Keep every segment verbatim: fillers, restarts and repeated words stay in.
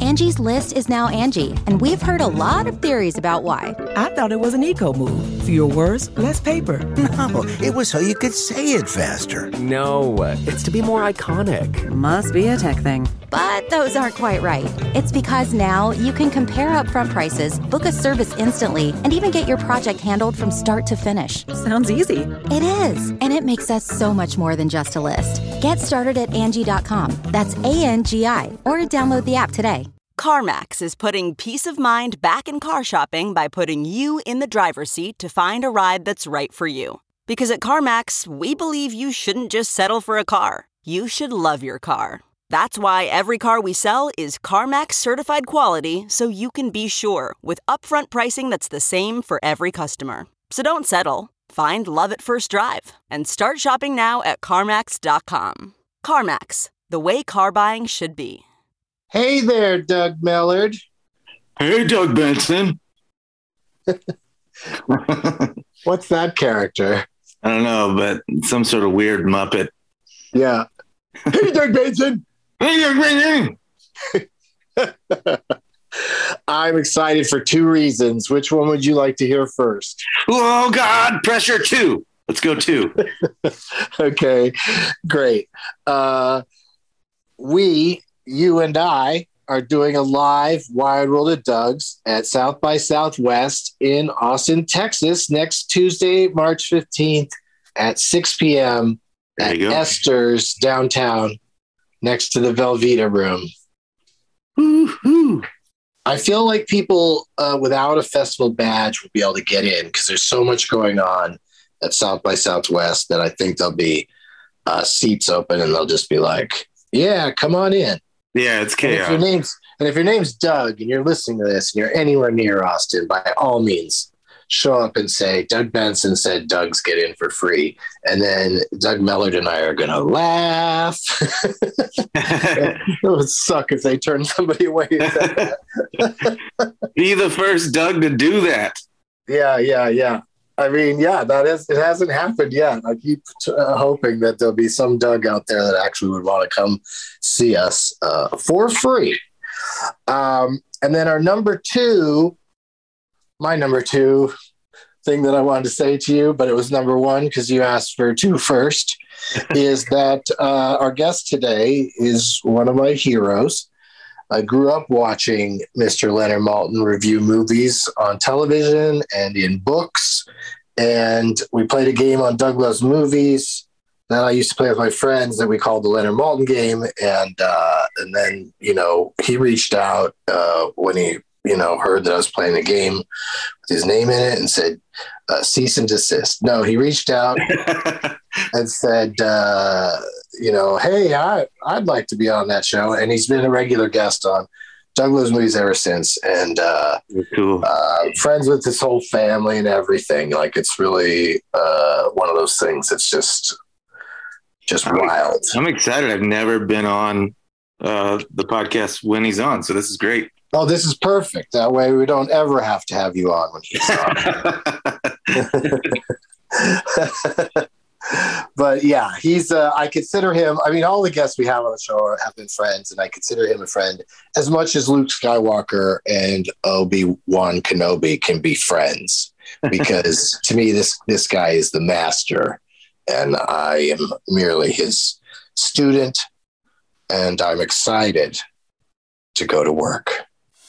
Angie's List is now Angie, and we've heard a lot of theories about why. I thought it was an eco move. Fewer words, less paper. No, it was so you could say it faster. No, it's to be more iconic. Must be a tech thing. But those aren't quite right. It's because now you can compare upfront prices, book a service instantly, and even get your project handled from start to finish. Sounds easy. It is, and it makes us so much more than just a list. Get started at Angie dot com. That's A N G I, or download the app today. CarMax is putting peace of mind back in car shopping by putting you in the driver's seat to find a ride that's right for you. Because at CarMax, we believe you shouldn't just settle for a car. You should love your car. That's why every car we sell is CarMax certified quality, so you can be sure with upfront pricing that's the same for every customer. So don't settle. Find love at first drive and start shopping now at CarMax dot com. CarMax, the way car buying should be. Hey there, Doug Mellard. Hey, Doug Benson. What's that character? I don't know, but some sort of weird Muppet. Yeah. Hey, Doug Benson. Hey, Doug Benson. I'm excited for two reasons. Which one would you like to hear first? Oh, God. Pressure two. Let's go two. Okay, great. Uh, we, you and I, are doing a live Wired World of Doug's at South by Southwest in Austin, Texas, next Tuesday, March fifteenth at six p.m. at Esther's downtown next to the Velveeta Room. Woo-hoo. I feel like people uh, without a festival badge will be able to get in because there's so much going on at South by Southwest that I think there'll be uh, seats open and they'll just be like, yeah, come on in. Yeah, it's chaos. And if your name's, and if your name's Doug and you're listening to this and you're anywhere near Austin, by all means, show up and say, Doug Benson said Doug's get in for free. And then Doug Mellard and I are going to laugh. It would suck if they turned somebody away. And said that. Be the first Doug to do that. Yeah, yeah, yeah. I mean, yeah, that is, it hasn't happened yet. I keep uh, hoping that there'll be some Doug out there that actually would want to come see us uh, for free. Um, and then our number two, my number two thing that I wanted to say to you, but it was number one because you asked for two first, is that uh, our guest today is one of my heroes. I grew up watching Mister Leonard Maltin review movies on television and in books. And we played a game on Doug Loves Movies that I used to play with my friends that we called the Leonard Maltin game. And uh, and then, you know, he reached out uh, when he, you know, heard that I was playing the game with his name in it and said, uh, cease and desist. No, he reached out and said, uh, you know, hey, I, I'd like to be on that show. And he's been a regular guest on Doug Loves Movies ever since. And uh, cool. uh, friends with his whole family and everything. Like, it's really uh, one of those things that's just, just I'm, wild. I'm excited. I've never been on uh, the podcast when he's on. So this is great. Oh, this is perfect. That way we don't ever have to have you on when he's on. But yeah, he's, uh, I consider him, I mean, all the guests we have on the show have been friends, and I consider him a friend as much as Luke Skywalker and Obi-Wan Kenobi can be friends, because to me, this, this guy is the master and I am merely his student, and I'm excited to go to work.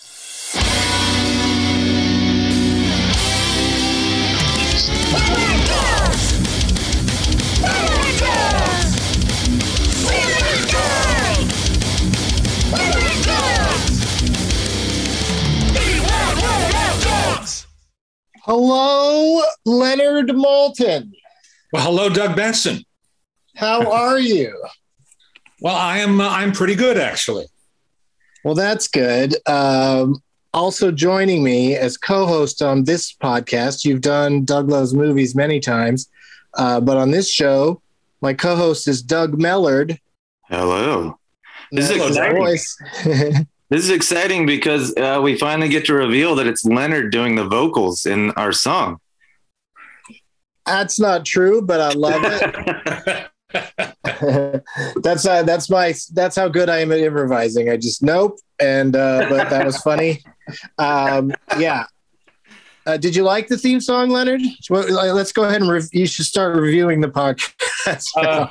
Hello, Leonard Maltin. Well, hello, Doug Benson. How are you? Well, I am. Uh, I'm pretty good, actually. Well, that's good. Um, also joining me as co-host on this podcast, you've done Doug Loves Movies many times, uh, but on this show, my co-host is Doug Mellard. Hello. This Hello, is exciting. This is exciting because uh, we finally get to reveal that it's Leonard doing the vocals in our song. That's not true, but I love it. that's uh, that's my that's how good I am at improvising. I just nope, and uh, but that was funny. Um, yeah. Uh, did you like the theme song, Leonard? Well, let's go ahead and rev- you should start reviewing the podcast. uh,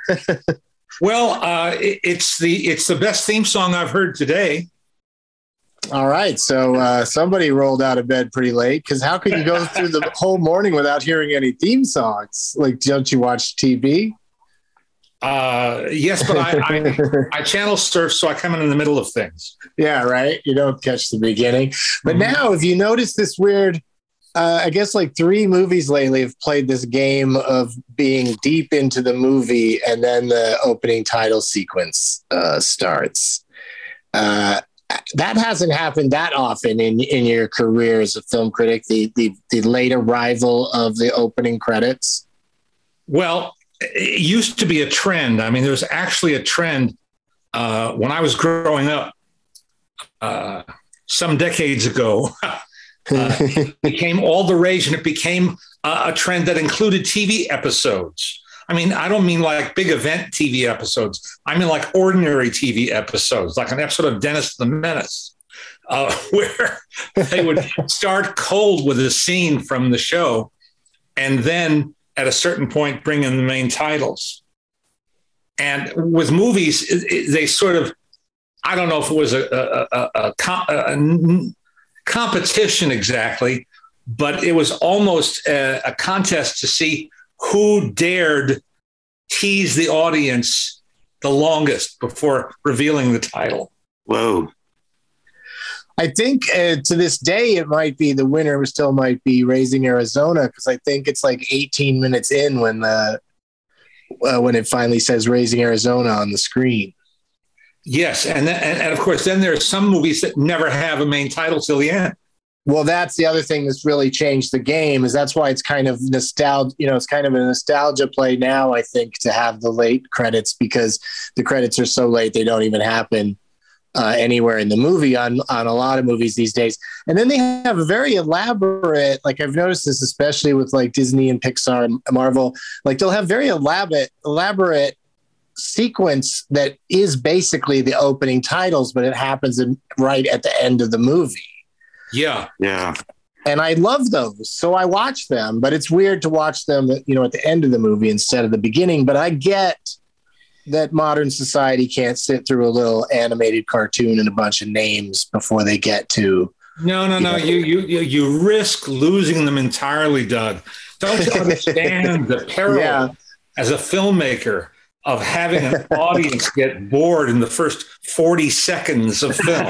well, uh, it, it's the it's the best theme song I've heard today. All right, so uh, somebody rolled out of bed pretty late, because how could you go through the whole morning without hearing any theme songs? Like, don't you watch T V? Uh, yes, but I, I, I channel surf, so I come in in the middle of things. Yeah, right. You don't catch the beginning. But mm-hmm. now, if you notice this weird, uh, I guess like three movies lately have played this game of being deep into the movie, and then the opening title sequence uh, starts. Uh, that hasn't happened that often in, in your career as a film critic, the, the, the late arrival of the opening credits. Well, it used to be a trend. I mean, there was actually a trend uh, when I was growing up uh, some decades ago. uh, it became all the rage, and it became uh, a trend that included T V episodes. I mean, I don't mean like big event T V episodes. I mean like ordinary T V episodes, like an episode of Dennis the Menace, uh, where they would start cold with a scene from the show, and then at a certain point bring in the main titles. And with movies, it, it, they sort of, I don't know if it was a, a, a, a, a, a competition exactly, but it was almost a, a contest to see who dared tease the audience the longest before revealing the title. Whoa. I think uh, to this day, it might be the winner still might be Raising Arizona, because I think it's like eighteen minutes in when the uh, when it finally says Raising Arizona on the screen. Yes, and, then, and and of course, then there are some movies that never have a main title till the end. Well, that's the other thing that's really changed the game. Is that's why it's kind of nostalgia. You know, it's kind of a nostalgia play now, I think, to have the late credits, because the credits are so late they don't even happen Uh, anywhere in the movie on, on a lot of movies these days. And then they have a very elaborate, like I've noticed this, especially with like Disney and Pixar and Marvel, like they'll have very elaborate, elaborate sequence that is basically the opening titles, but it happens in, right at the end of the movie. Yeah. Yeah. And I love those. So I watch them, but it's weird to watch them, you know, at the end of the movie instead of the beginning. But I get that modern society can't sit through a little animated cartoon and a bunch of names before they get to. No, no, you no. know. You, you, you, you risk losing them entirely, Doug. Don't you understand the peril Yeah. as a filmmaker of having an audience get bored in the first forty seconds of film?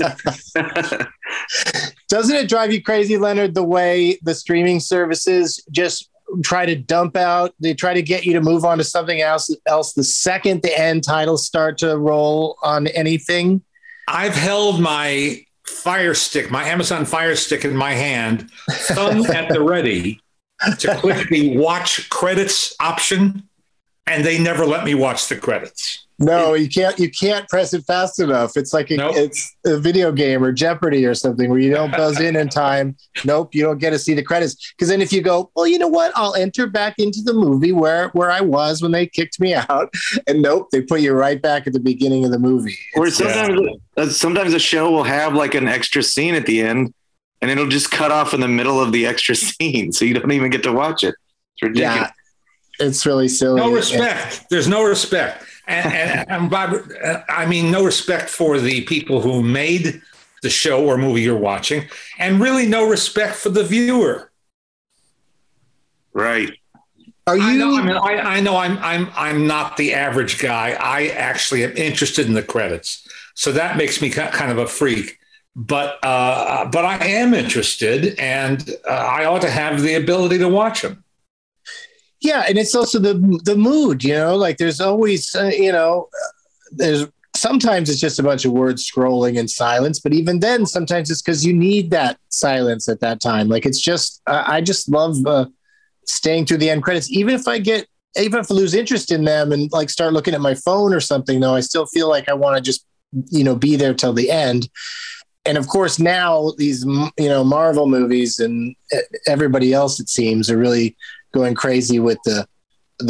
Doesn't it drive you crazy, Leonard, the way the streaming services just try to dump out, they try to get you to move on to something else else the second the end titles start to roll on anything? I've held my Fire Stick, my Amazon Fire Stick in my hand, thumb at the ready to click the watch credits option, and they never let me watch the credits. No, you can't. You can't press it fast enough. It's like a, Nope. it's a video game or Jeopardy or something where you don't buzz in in time. Nope, you don't get to see the credits. Because then if you go, well, you know what? I'll enter back into the movie where where I was when they kicked me out. And nope, they put you right back at the beginning of the movie. Or It's- sometimes, uh, sometimes a show will have like an extra scene at the end, and it'll just cut off in the middle of the extra scene, so you don't even get to watch it. It's ridiculous. yeah, it's really silly. No respect. There's no respect. And, and, and Bob, I mean, no respect for the people who made the show or movie you're watching, and really no respect for the viewer. Right. Are you? I know, I mean, I, I know I'm, I'm, I'm not the average guy. I actually am interested in the credits, so that makes me kind of a freak. But, uh, but I am interested, and uh, I ought to have the ability to watch them. Yeah, and it's also the the mood, you know, like there's always, uh, you know, there's sometimes it's just a bunch of words scrolling in silence, but even then, sometimes it's because you need that silence at that time. Like it's just, uh, I just love uh, staying through the end credits, even if I get, even if I lose interest in them and like start looking at my phone or something, though, I still feel like I want to just, you know, be there till the end. And of course, now these, you know, Marvel movies and everybody else, it seems, are really going crazy with the the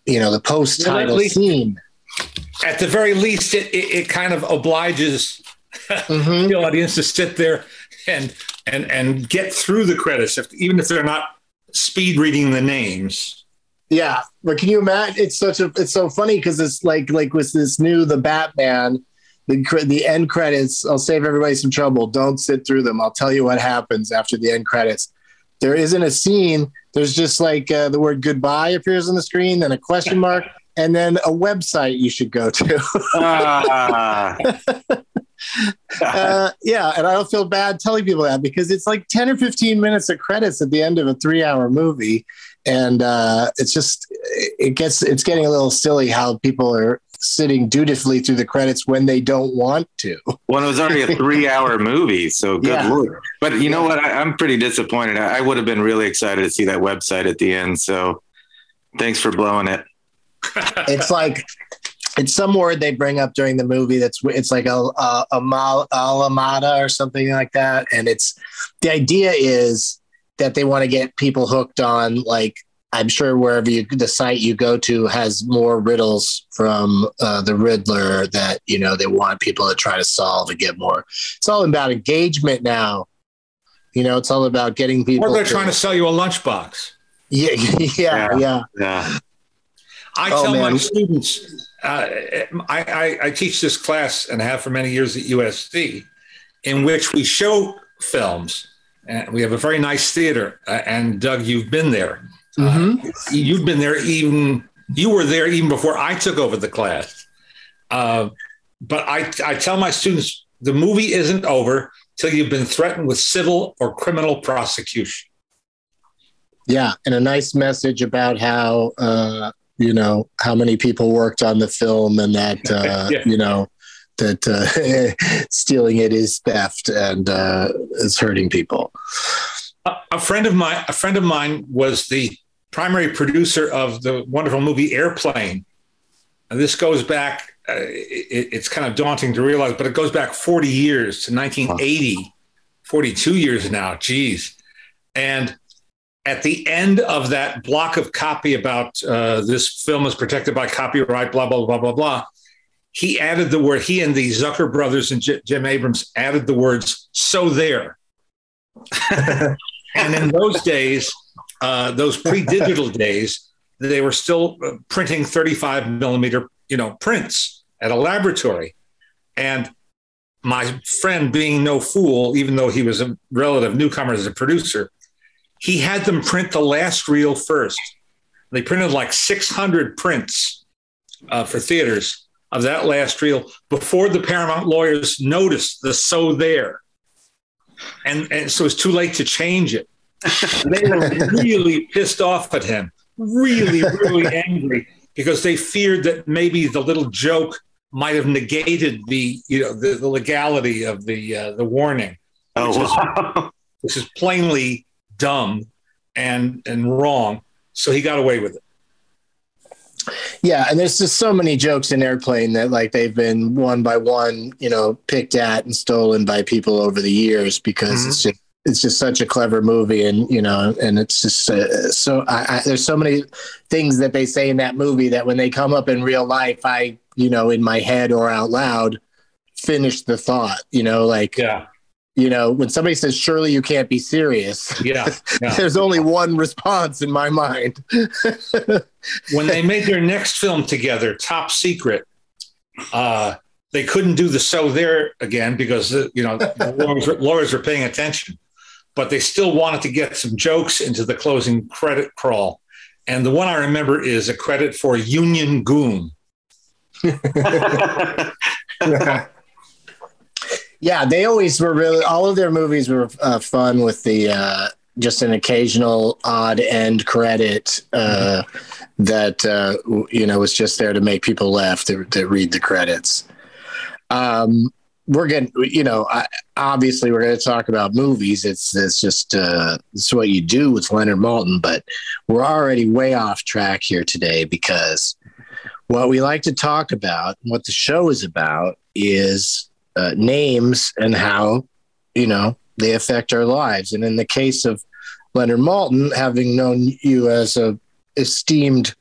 you know, the post-title least, scene. At the very least, it, it, it kind of obliges mm-hmm. the audience to sit there and and and get through the credits, if, even if they're not speed reading the names. Yeah, but can you imagine? It's such a it's so funny because it's like like with this new The Batman, the the end credits. I'll save everybody some trouble. Don't sit through them. I'll tell you what happens after the end credits. There isn't a scene. There's just like uh, the word goodbye appears on the screen, then a question mark, and then a website you should go to. ah. uh, yeah, and I don't feel bad telling people that because it's like ten or fifteen minutes of credits at the end of a three-hour movie, and uh, it's just it gets it's getting a little silly how people are sitting dutifully through the credits when they don't want to. Well, it was already a three-hour movie, so good yeah. lord. But you know what? I, I'm pretty disappointed. I, I would have been really excited to see that website at the end. So thanks for blowing it. It's like it's some word they bring up during the movie. That's it's like a a, a mal, alamada or something like that. And it's the idea is that they want to get people hooked on, like, I'm sure wherever you, the site you go to has more riddles from uh, the Riddler that, you know, they want people to try to solve and get more. It's all about engagement now. You know, it's all about getting people. Or they're to, trying to sell you a lunchbox. Yeah, yeah, yeah. yeah. yeah. I oh, tell man. my students, uh, I, I, I teach this class and have for many years at U S D, in which we show films. And we have a very nice theater. Uh, and Doug, you've been there. Mm-hmm. Uh, you've been there even, you were there even before I took over the class. Uh, but I, I tell my students, the movie isn't over till you've been threatened with civil or criminal prosecution. Yeah. And a nice message about how, uh, you know, how many people worked on the film and that, uh, yeah. you know, that uh, stealing it is theft and uh, is hurting people. A, a friend of mine, a friend of mine was the primary producer of the wonderful movie Airplane. And this goes back, uh, it, it's kind of daunting to realize, but it goes back forty years to nineteen eighty, forty-two years now, geez. And at the end of that block of copy about uh, this film is protected by copyright, blah, blah, blah, blah, blah, he added the word, he and the Zucker brothers and J- Jim Abrams added the words, so there. And in those days, uh, those pre-digital days, they were still printing thirty-five millimeter, you know, prints at a laboratory. And my friend, being no fool, even though he was a relative newcomer as a producer, he had them print the last reel first. They printed like six hundred prints uh, for theaters of that last reel before the Paramount lawyers noticed the so there. And, and so it's too late to change it. They were really pissed off at him, really, really angry, because they feared that maybe the little joke might have negated the, you know, the, the legality of the uh, the warning. Oh, which, wow. is, which is plainly dumb and and wrong. So he got away with it. Yeah, and there's just so many jokes in Airplane that, like, they've been one by one, you know, picked at and stolen by people over the years because mm-hmm. it's just it's just such a clever movie, and you know, and it's just uh, so I, I, there's so many things that they say in that movie that when they come up in real life, I, you know, in my head or out loud, finish the thought. You know, like yeah. You know, when somebody says, surely you can't be serious, yeah, yeah. there's only one response in my mind. When they made their next film together, Top Secret, uh, they couldn't do the so there again because, uh, you know, the lawyers, lawyers were paying attention, but they still wanted to get some jokes into the closing credit crawl. And the one I remember is a credit for Union Goon. Yeah, they always were really, all of their movies were uh, fun with the, uh, just an occasional odd end credit uh, mm-hmm. that, uh, you know, was just there to make people laugh to, to read the credits. Um, we're going to, you know, I, obviously we're going to talk about movies. It's, it's just, uh, it's what you do with Leonard Maltin, but we're already way off track here today because what we like to talk about, what the show is about is Uh, names and how, you know, they affect our lives. And in the case of Leonard Maltin, having known you as a esteemed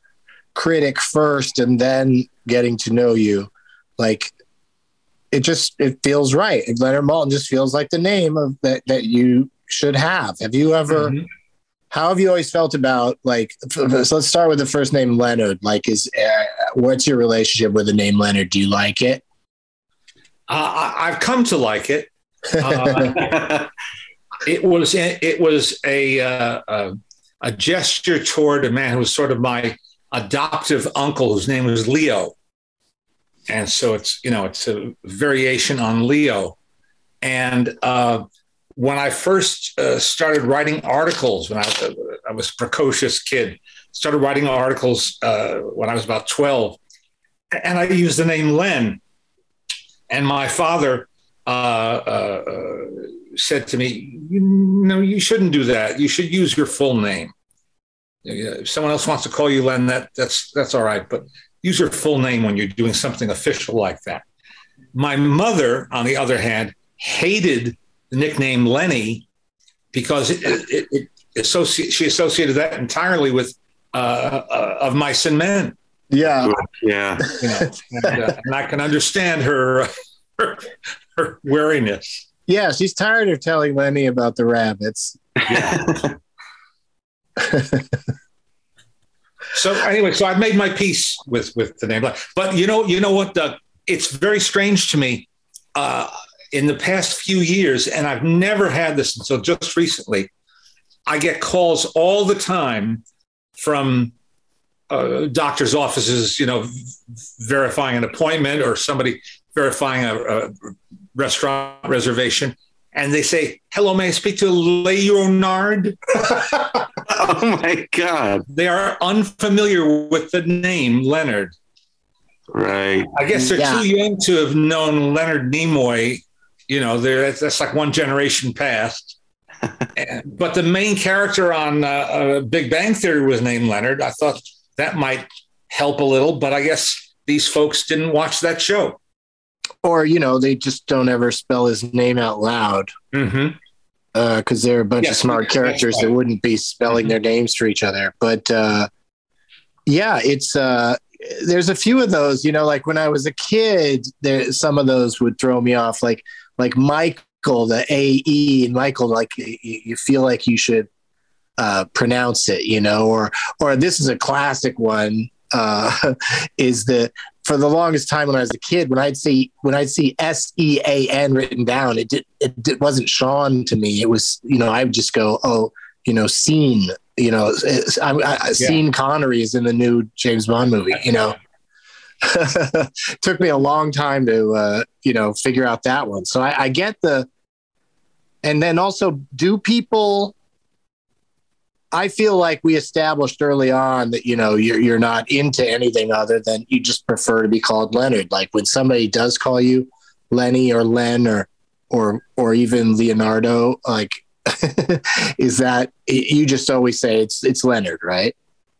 critic first and then getting to know you, like it just it feels right. Leonard Maltin just feels like the name of that that you should have. Have you ever? Mm-hmm. How have you always felt about, like, so let's start with the first name, Leonard. Like, is uh, what's your relationship with the name Leonard? Do you like it? Uh, I've come to like it. Uh, it was it was a, uh, a a gesture toward a man who was sort of my adoptive uncle, whose name was Leo, and so it's you know it's a variation on Leo, and. Uh, When I first uh, started writing articles, when I, I was a precocious kid, started writing articles uh, when I was about twelve, and I used the name Len. And my father uh, uh, said to me, you know, you shouldn't do that. You should use your full name. If someone else wants to call you Len, that, that's, that's all right, but use your full name when you're doing something official like that. My mother, on the other hand, hated the nickname Lenny because it, it, it associ- she associated that entirely with uh, uh, Of Mice and Men. Yeah, yeah. You know, and, uh, and I can understand her, her her wariness. Yeah, she's tired of telling Lenny about the rabbits. Yeah. So anyway, so I've made my peace with with the name, but you know, you know what? Doug? It's very strange to me. Uh, In the past few years, and I've never had this until just recently, I get calls all the time from uh, doctors' offices, you know, verifying an appointment or somebody verifying a, a restaurant reservation. And they say, hello, may I speak to Leonard? Oh, my God. They are unfamiliar with the name Leonard. Right. I guess they're yeah. too young to have known Leonard Nimoy. You know, that's, that's like one generation past. But the main character on uh, uh, Big Bang Theory was named Leonard. I thought that might help a little, but I guess these folks didn't watch that show. Or, you know, they just don't ever spell his name out loud. Mm-hmm. Because uh, they're a bunch yes, of smart characters right. that wouldn't be spelling mm-hmm. their names for each other. But, uh, yeah, it's... Uh, there's a few of those, you know, like when I was a kid, there some of those would throw me off, like like Michael, the A E, and Michael, like you, you feel like you should uh, pronounce it, you know, or or this is a classic one, uh, is the for the longest time when I was a kid, when I'd see when I'd see S E A N written down, it did it, it wasn't Sean to me. It was, you know, I would just go, oh, you know, scene. You know, I, I, yeah. Sean Connery is in the new James Bond movie, you know. Took me a long time to, uh, you know, figure out that one. So I, I get the, and then also, do people, I feel like we established early on that, you know, you're, you're not into anything other than you just prefer to be called Leonard. Like when somebody does call you Lenny or Len or, or, or even Leonardo, like, is that you just always say it's it's Leonard, right?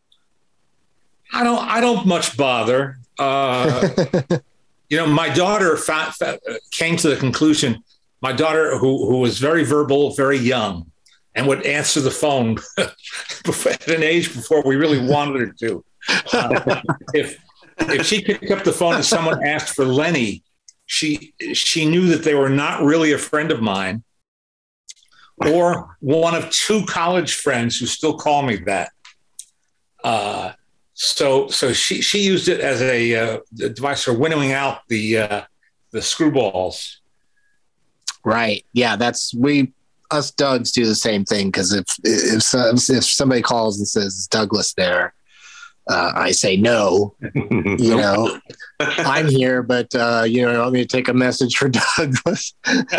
I don't I don't much bother. Uh, you know, my daughter fa- fa- came to the conclusion. My daughter, who who was very verbal, very young, and would answer the phone at an age before we really wanted her to. Uh, if if she picked up the phone and someone asked for Lenny, she she knew that they were not really a friend of mine, or one of two college friends who still call me that. Uh, so so she she used it as a, uh, a device for winnowing out the uh, the screwballs. Right. Yeah, that's we us Dougs do the same thing, because if if if somebody calls and says Douglas there, uh, I say no. You know, I'm here, but uh, you know, want me to take a message for Douglas?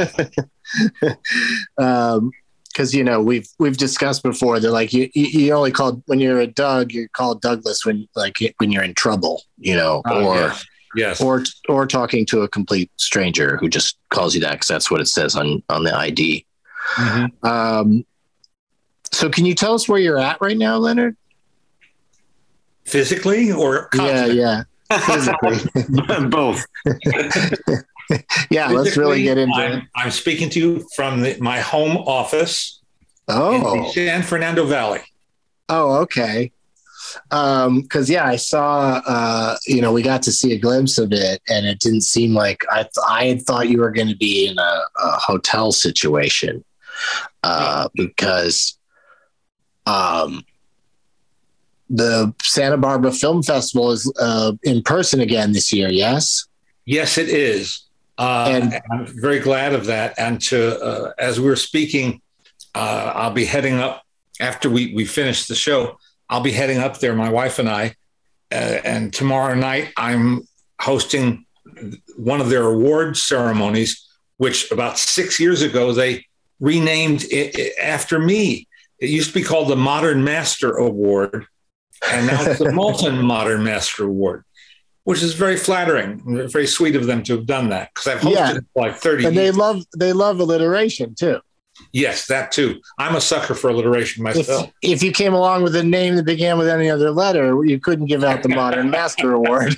um, because you know we've we've discussed before that like you you only called when you're a Doug, you're called Douglas when like when you're in trouble, you know, oh, or yes. yes, or or talking to a complete stranger who just calls you that because that's what it says on on the I D. Mm-hmm. Um, so can you tell us where you're at right now, Leonard? Physically or constantly? yeah, yeah, physically, both. Yeah, Physically, let's really get into I'm, it. I'm speaking to you from the, my home office oh. in the San Fernando Valley. Oh, okay. Um, cause yeah, I saw, uh, you know, we got to see a glimpse of it and it didn't seem like I, th- I had thought you were going to be in a, a hotel situation, uh, because, um, the Santa Barbara Film Festival is, uh, in person again this year. Yes. Yes, it is. Uh, and I'm very glad of that. And to, uh, as we we're speaking, uh, I'll be heading up after we, we finish the show. I'll be heading up there, my wife and I, uh, and tomorrow night I'm hosting one of their award ceremonies, which about six years ago, they renamed it after me. It used to be called the Modern Master Award, and now it's the Moulton Modern Master Award, which is very flattering, very sweet of them to have done that, because I've hosted yeah. it for like thirty and years. they love, they love alliteration too. Yes, that too. I'm a sucker for alliteration myself. If, if you came along with a name that began with any other letter, you couldn't give out the Modern Master Award.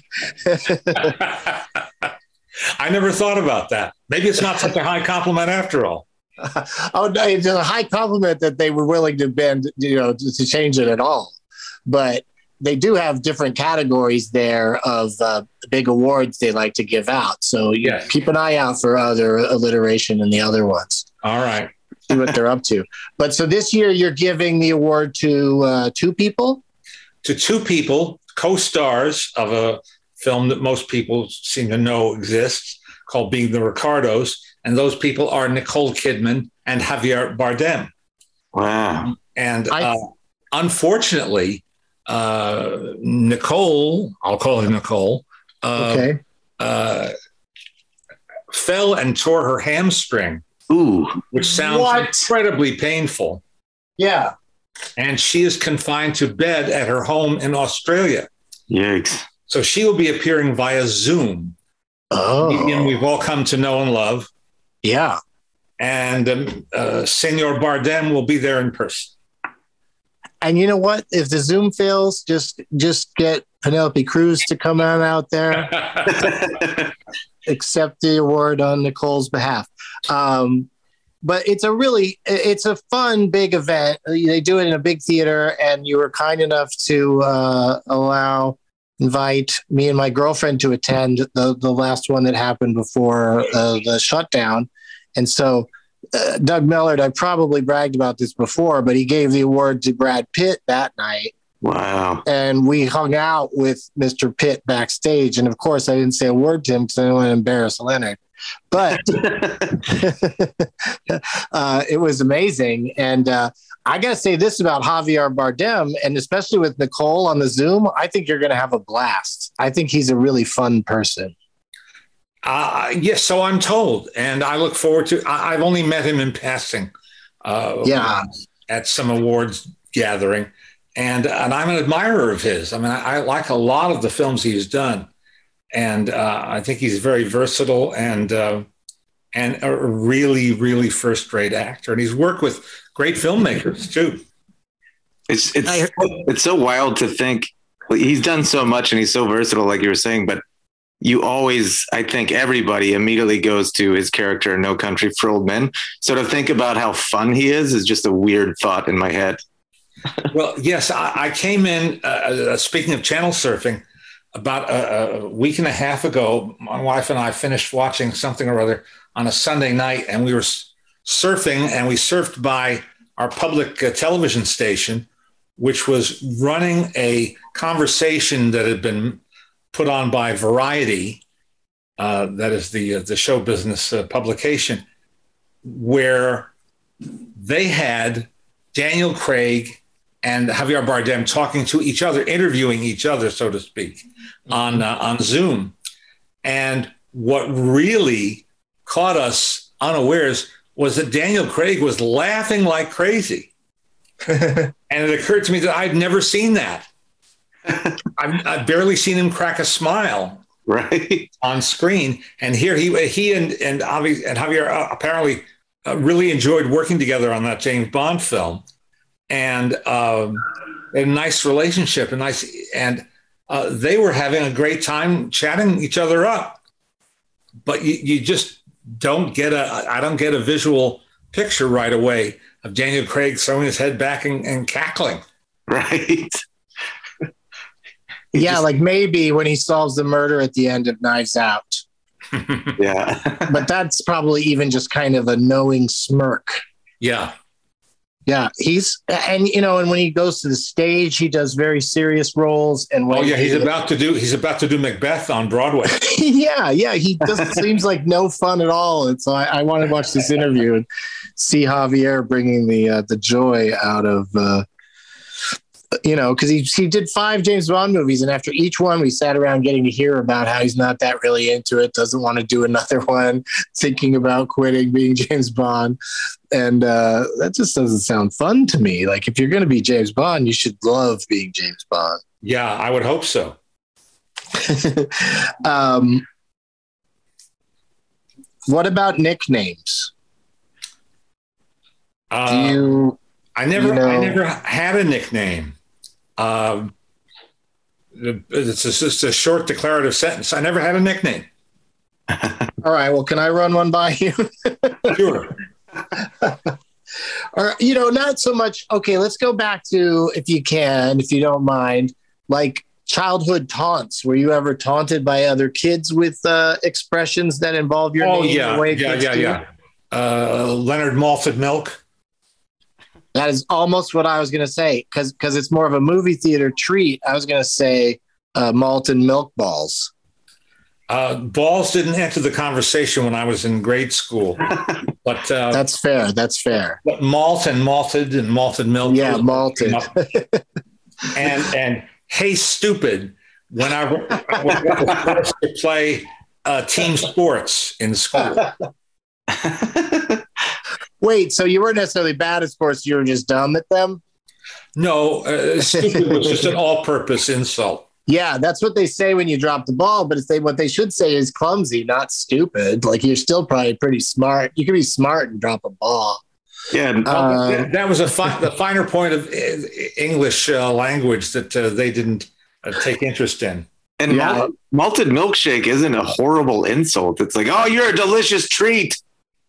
I never thought about that. Maybe it's not such a high compliment after all. Oh, no, it's a high compliment that they were willing to bend, you know, to, to change it at all. But they do have different categories there of uh, big awards they like to give out. So you yes. keep an eye out for other alliteration in the other ones. All right. See what they're up to. But so this year you're giving the award to uh, two people? To two people, co-stars of a film that most people seem to know exists called Being the Ricardos. And those people are Nicole Kidman and Javier Bardem. Wow. And I, uh, unfortunately, uh, Nicole, I'll call her Nicole, uh, okay. uh, fell and tore her hamstring. Ooh, which sounds what? incredibly painful. Yeah. And she is confined to bed at her home in Australia. Yikes. So she will be appearing via Zoom. Oh. Medium we've all come to know and love. Yeah. And um, uh, Senor Bardem will be there in person. And you know what? If the Zoom fails, just just get Penelope Cruz to come on out there. Accept the award on Nicole's behalf. Um, but it's a really, it's a fun, big event. They do it in a big theater, and you were kind enough to uh, allow, invite me and my girlfriend to attend the, the last one that happened before uh, the shutdown. And so uh, Doug Mellard, I probably bragged about this before, but he gave the award to Brad Pitt that night. Wow. And we hung out with Mister Pitt backstage. And of course, I didn't say a word to him because I didn't want to embarrass Leonard. But uh, it was amazing. And uh, I got to say this about Javier Bardem, and especially with Nicole on the Zoom, I think you're going to have a blast. I think he's a really fun person. Uh, yes, so I'm told. And I look forward to I, I've only met him in passing uh, yeah. at some awards gathering. And and I'm an admirer of his. I mean, I, I like a lot of the films he's done, and uh, I think he's very versatile and uh, and a really, really first-rate actor. And he's worked with great filmmakers too. It's it's I, it's so wild to think he's done so much and he's so versatile, like you were saying. But you always, I think, everybody immediately goes to his character in No Country for Old Men. So to think about how fun he is is just a weird thought in my head. Well, yes, I, I came in, uh, uh, speaking of channel surfing, about a, a week and a half ago. My wife and I finished watching something or other on a Sunday night, and we were surfing, and we surfed by our public uh, television station, which was running a conversation that had been put on by Variety, uh, that is the, uh, the show business uh, publication, where they had Daniel Craig and Javier Bardem talking to each other, interviewing each other, so to speak, on uh, on Zoom. And what really caught us unawares was that Daniel Craig was laughing like crazy. And it occurred to me that I'd never seen that. I've, I've barely seen him crack a smile right on screen. And here he he and and, Javi, and Javier uh, apparently uh, really enjoyed working together on that James Bond film. And um, a nice relationship, and nice, and uh, they were having a great time chatting each other up. But you, you just don't get a, I don't get a visual picture right away of Daniel Craig throwing his head back and, and cackling. Right. yeah, just, like maybe when he solves the murder at the end of Knives Out. Yeah. But that's probably even just kind of a knowing smirk. Yeah. Yeah, he's and you know, and when he goes to the stage, he does very serious roles. And when oh yeah, he's he, about to do he's about to do Macbeth on Broadway. yeah, yeah, he just seems like no fun at all. And so I, I want to watch this interview and see Javier bringing the uh, the joy out of uh, you know, because he he did five James Bond movies, and after each one, we sat around getting to hear about how he's not that really into it, doesn't want to do another one, thinking about quitting being James Bond. And uh, that just doesn't sound fun to me. Like, if you're going to be James Bond, you should love being James Bond. Yeah, I would hope so. um, what about nicknames? Uh, Do you? I never, you know, I never had a nickname. Um, it's just a short declarative sentence. I never had a nickname. All right. Well, can I run one by you? Sure. Or, you know, not so much. Okay, let's go back to, if you can, if you don't mind, like childhood taunts. Were you ever taunted by other kids with uh, expressions that involve your oh, name? Yeah, the way yeah, kids yeah, do? yeah. Uh, Leonard Malted Milk. That is almost what I was going to say, because because it's more of a movie theater treat. I was going to say uh, malted milk balls. Uh, balls didn't enter the conversation when I was in grade school, but uh, that's fair. That's fair. But malt and malted and malted milk. Yeah, malted. and and hey, stupid. When I, I was forced to play uh, team sports in school. Wait, so you weren't necessarily bad at sports; you were just dumb at them? No, uh, stupid was just an all-purpose insult. Yeah, that's what they say when you drop the ball, but it's they, what they should say is clumsy, not stupid. Like, you're still probably pretty smart. You can be smart and drop a ball. Yeah, uh, that, that was a fi- the finer point of English uh, language that uh, they didn't uh, take interest in. And yeah. mal- malted milkshake isn't a horrible insult. It's like, oh, you're a delicious treat.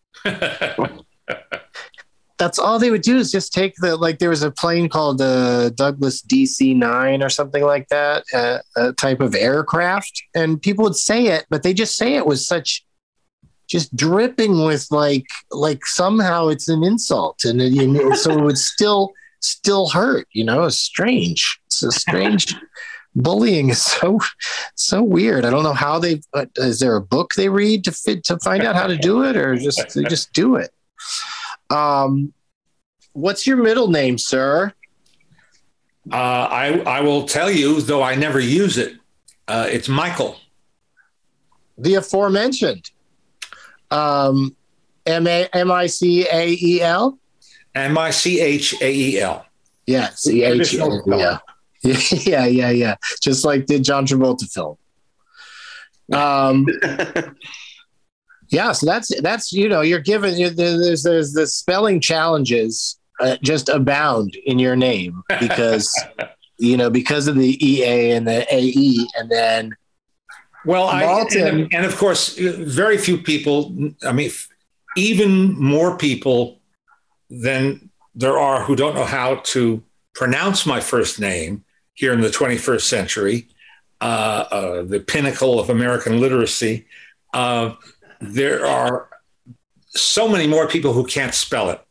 That's all they would do is just take the, like, there was a plane called uh, Douglas D C nine or something like that, uh, a type of aircraft. And people would say it, but they just say it with such, just dripping with like, like somehow it's an insult. And it, you know, so it would still, still hurt, you know, it's strange. It's a strange, bullying is so, so weird. I don't know how they, uh, is there a book they read to fit, to find out how to do it, or just, they just do it? Um, what's your middle name, sir? Uh, I I will tell you, though I never use it. Uh, it's Michael. The aforementioned. Um, M A M I C A E L. M I C H A E L. Yeah, C H. Yeah, yeah, yeah, yeah. Just like the John Travolta film. Um. Yeah, so that's that's you know you're given there's there's the spelling challenges uh, just abound in your name because you know because of the E A and the A E, and then well I, and, and of course very few people, I mean even more people than there are who don't know how to pronounce my first name here in the twenty-first century, uh, uh, the pinnacle of American literacy. Uh, There are so many more people who can't spell it.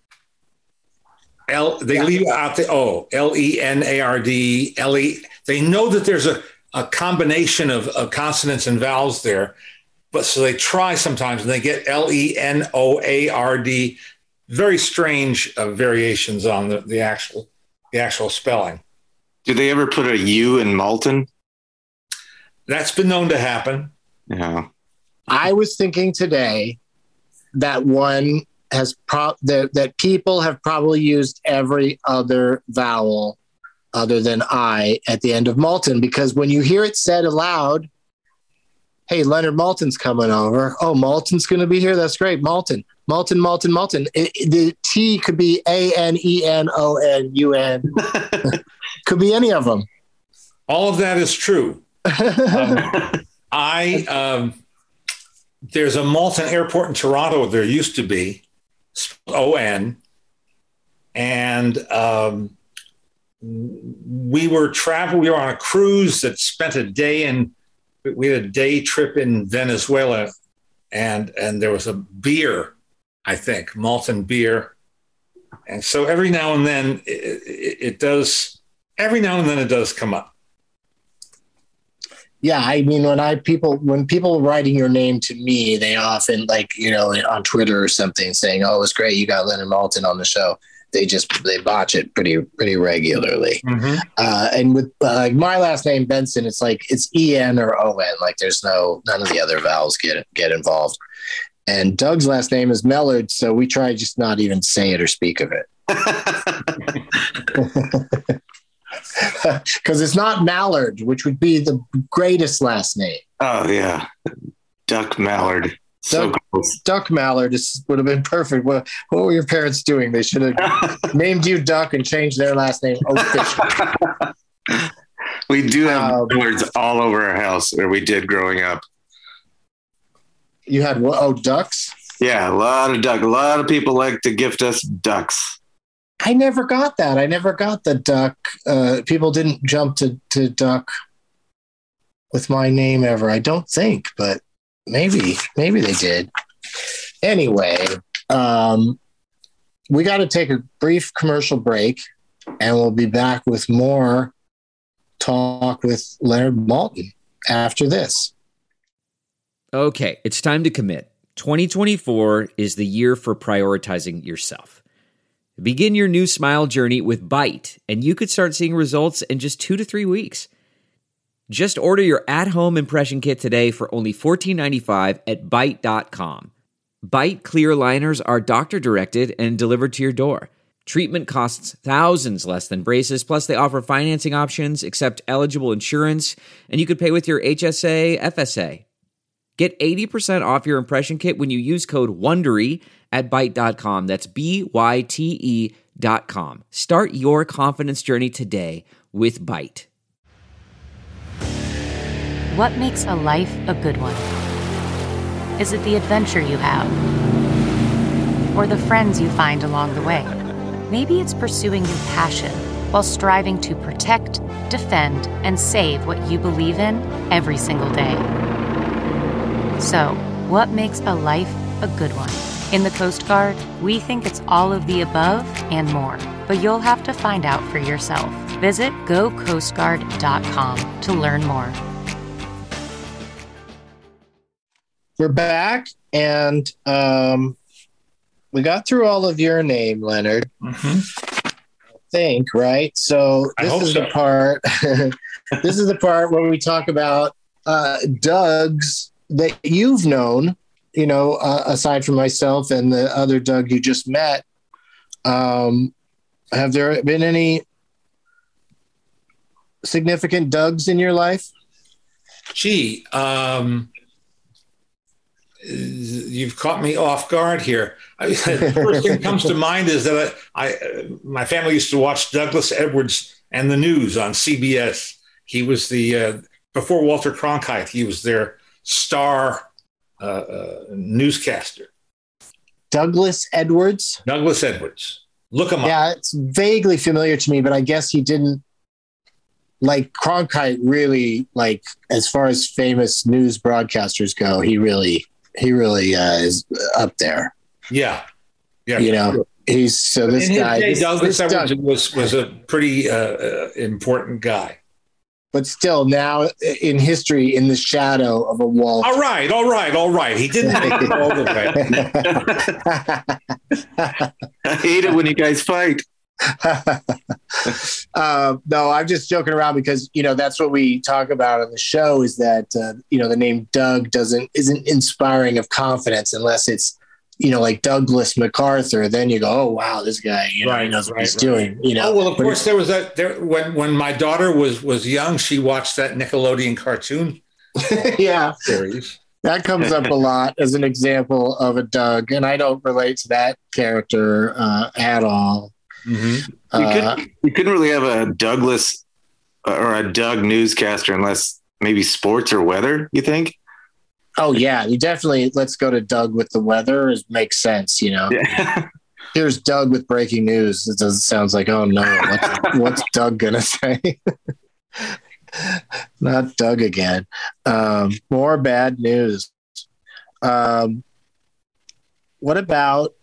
L, they yeah. leave out the O, L E N A R D, L E. They know that there's a, a combination of, of consonants and vowels there, but so they try sometimes and they get L E N O A R D. Very strange uh, variations on the, the actual the actual spelling. Do they ever put a U in Malton? That's been known to happen. Yeah. I was thinking today that one has pro- that, that people have probably used every other vowel other than I at the end of Malton, because when you hear it said aloud, hey, Leonard Malton's coming over. Oh, Malton's going to be here. That's great. Malton, Malton, Malton, Malton. It, it, the T could be A N E N O N U N. Could be any of them. All of that is true. um, I, um, There's a Malton Airport in Toronto. There used to be O N, and um, we were traveling. We were on a cruise that spent a day in. We had a day trip in Venezuela, and and there was a beer, I think, Malton beer, and so every now and then it, it, it does. Every now and then it does come up. Yeah, I mean, when I people when people writing your name to me, they often, like, you know, on Twitter or something saying, "Oh, it's great, you got Leonard Maltin on the show." They just they botch it pretty pretty regularly. Mm-hmm. Uh, and with uh, like my last name Benson, it's like it's E N or O N. Like there's no none of the other vowels get get involved. And Doug's last name is Mellard, so we try just not even say it or speak of it. Because it's not Mallard, which would be the greatest last name. Oh yeah, Duck Mallard. So Duck, close. Duck Mallard is, would have been perfect. What, what were your parents doing? They should have named you Duck and changed their last name officially. We do have um, Mallards all over our house, or we did growing up. You had what? Oh, ducks? Yeah, a lot of duck. A lot of people like to gift us ducks. I never got that. I never got the duck. Uh, people didn't jump to, to duck with my name ever. I don't think, but maybe, maybe they did. Anyway, um, we got to take a brief commercial break, and we'll be back with more talk with Leonard Maltin after this. Okay, it's time to commit. twenty twenty-four is the year for prioritizing yourself. Begin your new smile journey with Byte, and you could start seeing results in just two to three weeks. Just order your at-home impression kit today for only fourteen ninety-five at byte dot com. Byte clear liners are doctor-directed and delivered to your door. Treatment costs thousands less than braces, plus they offer financing options, accept eligible insurance, and you could pay with your H S A, F S A. Get eighty percent off your impression kit when you use code WONDERY at byte dot com. That's B Y T E dot com. Start your confidence journey today with Byte. What makes a life a good one? Is it the adventure you have? Or the friends you find along the way? Maybe it's pursuing your passion while striving to protect, defend, and save what you believe in every single day. So, what makes a life a good one? In the Coast Guard, we think it's all of the above and more, but you'll have to find out for yourself. Visit go coast guard dot com to learn more. We're back, and um, we got through all of your name, Leonard. Mm-hmm. I think, right? So this is so. the part. This is the part where we talk about uh, Doug's that you've known, you know, uh, aside from myself and the other Doug you just met. Um, have there been any significant Dougs in your life? Gee, um, you've caught me off guard here. I, the first thing that comes to mind is that I, I, my family used to watch Douglas Edwards and the News on C B S. He was the, uh, before Walter Cronkite, he was their star uh, uh, newscaster. Douglas Edwards? Douglas Edwards. Look him yeah, up. It's vaguely familiar to me, but I guess he didn't, like Cronkite really, like, as far as famous news broadcasters go, he really, he really uh, is up there. Yeah. Yeah. You know, sure. he's, so this in guy. His day, this, Douglas this Edwards Doug, was, was a pretty uh, uh, important guy. But still, now in history, in the shadow of a wall. All right, all right, all right. He didn't make it all the way. I hate it when you guys fight. uh, no, I'm just joking around because, you know, that's what we talk about on the show is that, uh, you know, the name Doug doesn't isn't inspiring of confidence unless it's, you know, like Douglas MacArthur. Then you go, oh, wow, this guy, you know, right, he knows what right, he's right. doing. You know, oh, well, of but course, there was that there when when my daughter was was young, she watched that Nickelodeon cartoon yeah series. That comes up a lot as an example of a Doug, and I don't relate to that character uh, at all. Mm-hmm. Uh, you, couldn't, you couldn't really have a Douglas or a Doug newscaster unless maybe sports or weather, you think? Oh, yeah. You definitely, let's go to Doug with the weather. It makes sense, you know? Yeah. Here's Doug with breaking news. It does sounds like, oh no, what's, what's Doug gonna say? Not Doug again. Um, more bad news. Um, what about?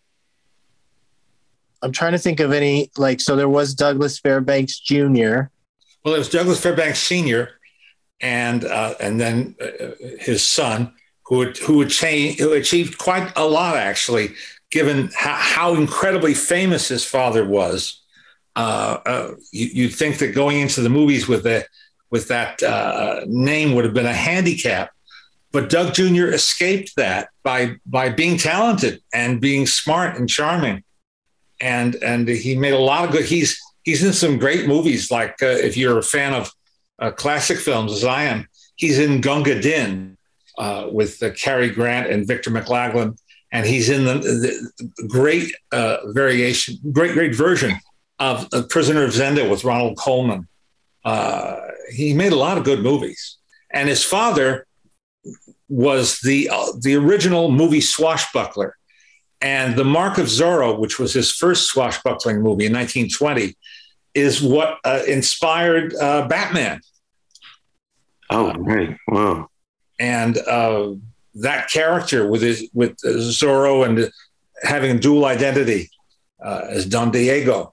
I'm trying to think of any like. So there was Douglas Fairbanks Junior Well, it was Douglas Fairbanks Senior, and uh, and then uh, his son, who had, who had changed, who achieved quite a lot actually, given how, how incredibly famous his father was. Uh, uh, you, you'd think that going into the movies with the with that uh, name would have been a handicap, but Doug Junior escaped that by by being talented and being smart and charming, and and he made a lot of good. He's he's in some great movies, like uh, if you're a fan of uh, classic films, as I am, he's in Gunga Din uh, with uh, Cary Grant and Victor McLaglen, and he's in the, the great uh, variation, great great version of A Prisoner of Zenda with Ronald Colman. Uh, he made a lot of good movies, and his father was the uh, the original movie swashbuckler, and The Mark of Zorro, which was his first swashbuckling movie in nineteen twenty, is what uh, inspired uh, Batman. Oh, right! Whoa! And uh, that character with his with uh, Zorro and having a dual identity uh, as Don Diego.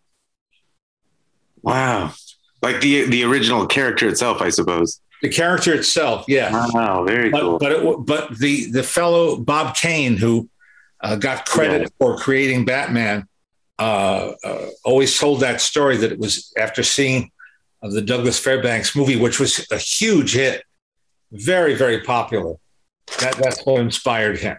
Wow. Like the the original character itself, I suppose. The character itself, yeah. Wow, very but, cool. But it, but the the fellow Bob Kane, who uh, got credit yeah. for creating Batman, uh, uh, always told that story that it was after seeing uh, the Douglas Fairbanks movie, which was a huge hit, very very popular. That that's what inspired him.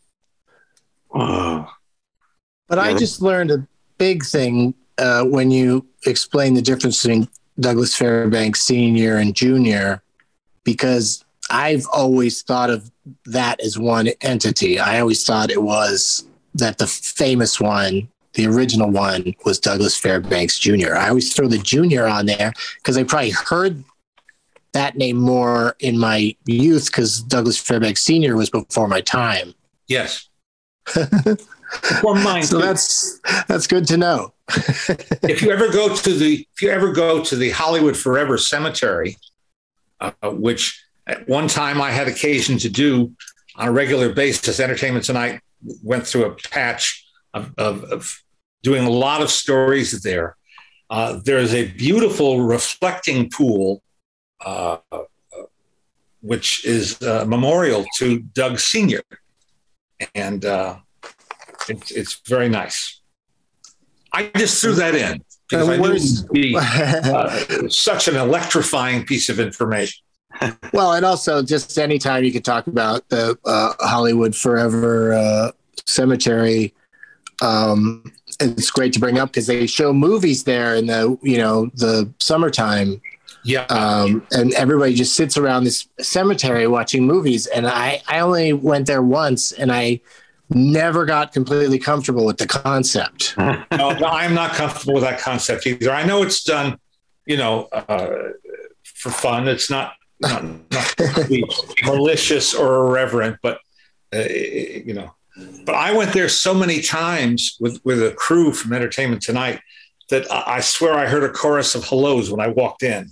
Wow. But yeah. I just learned a big thing uh, when you explain the difference between Douglas Fairbanks Senior and Junior, because I've always thought of that as one entity. I always thought it was that the famous one, the original one, was Douglas Fairbanks Junior I always throw the Junior on there because I probably heard that name more in my youth because Douglas Fairbanks Senior was before my time. Yes. Before mine. So too. that's that's good to know. If you ever go to the if you ever go to the Hollywood Forever Cemetery, uh, which at one time I had occasion to do on a regular basis, Entertainment Tonight went through a patch of, of, of doing a lot of stories there. Uh, there is a beautiful reflecting pool, uh, uh, which is a memorial to Doug Senior, and uh, it's it's very nice. I just threw that in because I knew it would be uh, such an electrifying piece of information. Well, and also just anytime you could talk about the uh, Hollywood Forever uh, Cemetery, um, it's great to bring up because they show movies there in the, you know, the summertime. Yeah. Um, and everybody just sits around this cemetery watching movies. And I, I only went there once and I never got completely comfortable with the concept. no, no, I'm not comfortable with that concept either. I know it's done, you know, uh, for fun. It's not, not, not to be malicious or irreverent, but, uh, you know, but I went there so many times with, with a crew from Entertainment Tonight that I swear I heard a chorus of hellos when I walked in.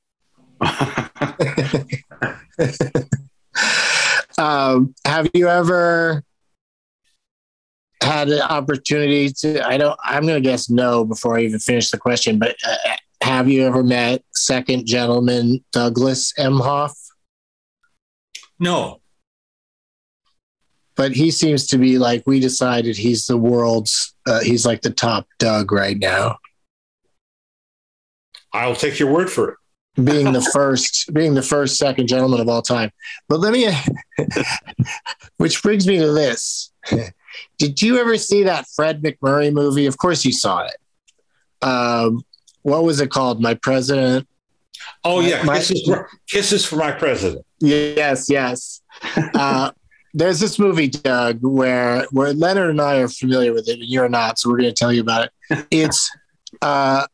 um, have you ever had an opportunity to, I don't, I'm going to guess no before I even finish the question, but uh, have you ever met second gentleman Douglas Emhoff? No. But he seems to be like, we decided he's the world's, uh, he's like the top Doug right now. I'll take your word for it. being the first, being the first second gentleman of all time. But let me, which brings me to this. Did you ever see that Fred MacMurray movie? Of course you saw it. Um, what was it called? My President? Oh, yeah. My, Kisses, for, Kisses for My President. Yes, yes. Uh, there's this movie, Doug, where, where Leonard and I are familiar with it, and you're not, so we're going to tell you about it. It's uh,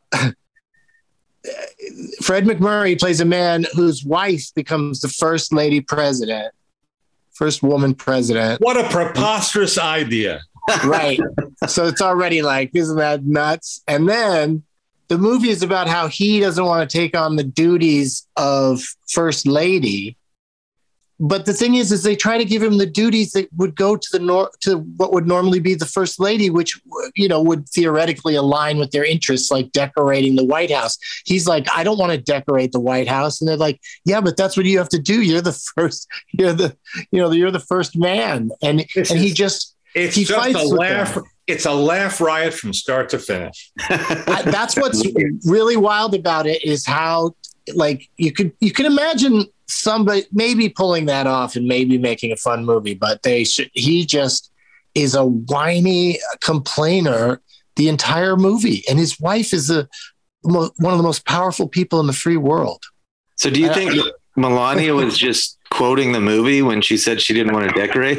Fred MacMurray plays a man whose wife becomes the first lady president. First woman president. What a preposterous idea. Right. So it's already like, isn't that nuts? And then the movie is about how he doesn't want to take on the duties of first lady. But the thing is, is they try to give him the duties that would go to the nor- to what would normally be the first lady, which, you know, would theoretically align with their interests, like decorating the White House. He's like, I don't want to decorate the White House. And they're like, yeah, but that's what you have to do. You're the first, you're the, you know, you're the first man. And, and he just, it's he just fights a with laugh. them. It's a laugh riot from start to finish. I, that's what's really wild about it is how, like, you could, you can imagine somebody maybe pulling that off and maybe making a fun movie, but they should, he just is a whiny complainer the entire movie. And his wife is a, one of the most powerful people in the free world. So do you think Melania was just quoting the movie when she said she didn't want to decorate?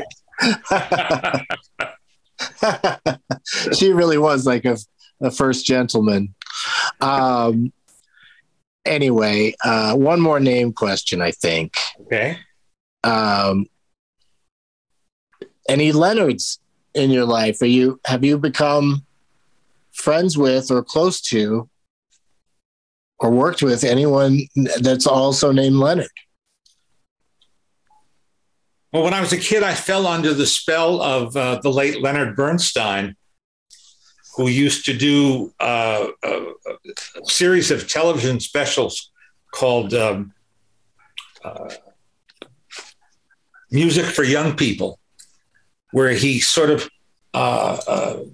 She really was like a, a first gentleman. Um, Anyway, uh, one more name question, I think. Okay. Um, any Leonards in your life? Are you have you become friends with or close to or worked with anyone that's also named Leonard? Well, when I was a kid, I fell under the spell of uh, the late Leonard Bernstein, who used to do uh, a, a series of television specials called um, uh, Music for Young People, where he sort of uh, uh,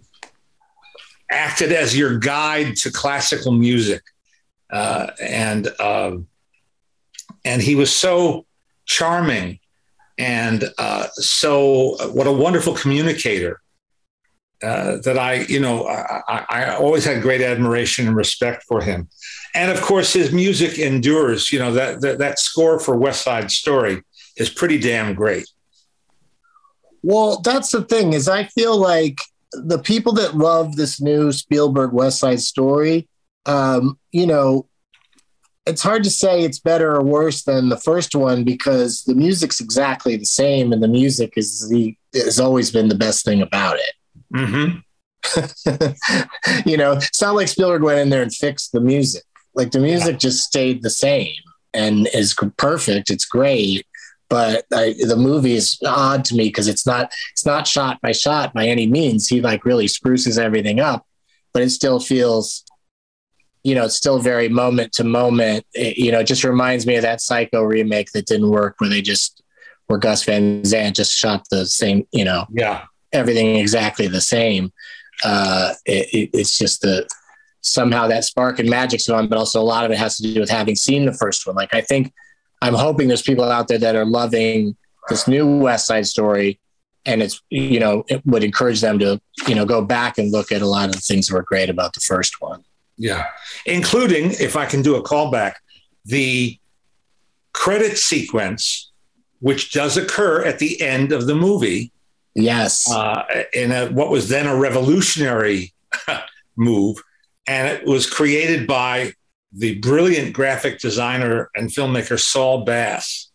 acted as your guide to classical music. Uh, and uh, and he was so charming and uh, so what a wonderful communicator. Uh, that I, you know, I, I always had great admiration and respect for him. And of course, his music endures. You know, that, that, that score for West Side Story is pretty damn great. Well, that's the thing is I feel like the people that love this new Spielberg West Side Story, um, you know, it's hard to say it's better or worse than the first one because the music's exactly the same. And the music is the, has always been the best thing about it. Mm-hmm. You know, it's not like Spielberg went in there and fixed the music. Like the music yeah. just stayed the same and is perfect. It's great, but I, the movie is odd to me because it's not it's not shot by shot by any means. He like really spruces everything up, but it still feels, you know, it's still very moment to moment. It, you know, it just reminds me of that Psycho remake that didn't work, where they just where Gus Van Sant just shot the same. You know, yeah. everything exactly the same. Uh, it, it, it's just the somehow that spark and magic's gone, but also a lot of it has to do with having seen the first one. Like I think I'm hoping there's people out there that are loving this new West Side Story, and it's, you know, it would encourage them to, you know, go back and look at a lot of the things that were great about the first one. Yeah, including, if I can do a callback, the credit sequence, which does occur at the end of the movie. Yes. Uh, in a, what was then a revolutionary move. And it was created by the brilliant graphic designer and filmmaker Saul Bass.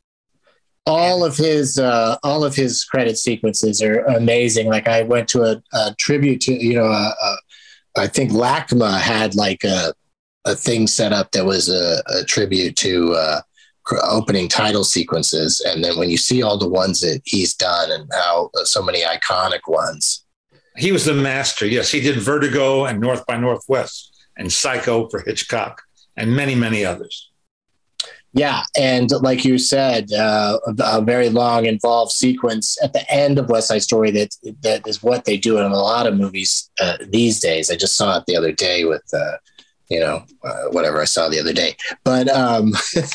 All of his uh, all of his credit sequences are amazing. Like I went to a, a tribute to, you know, a, a, I think LACMA had like a, a thing set up that was a, a tribute to uh, opening title sequences. And then when you see all the ones that he's done and how uh, so many iconic ones. He was the master. Yes, he did Vertigo and North by Northwest and Psycho for Hitchcock and many, many others. Yeah. And like you said, uh, a, a very long involved sequence at the end of West Side Story that that is what they do in a lot of movies uh, these days. I just saw it the other day with, uh, you know, uh, whatever I saw the other day. But um,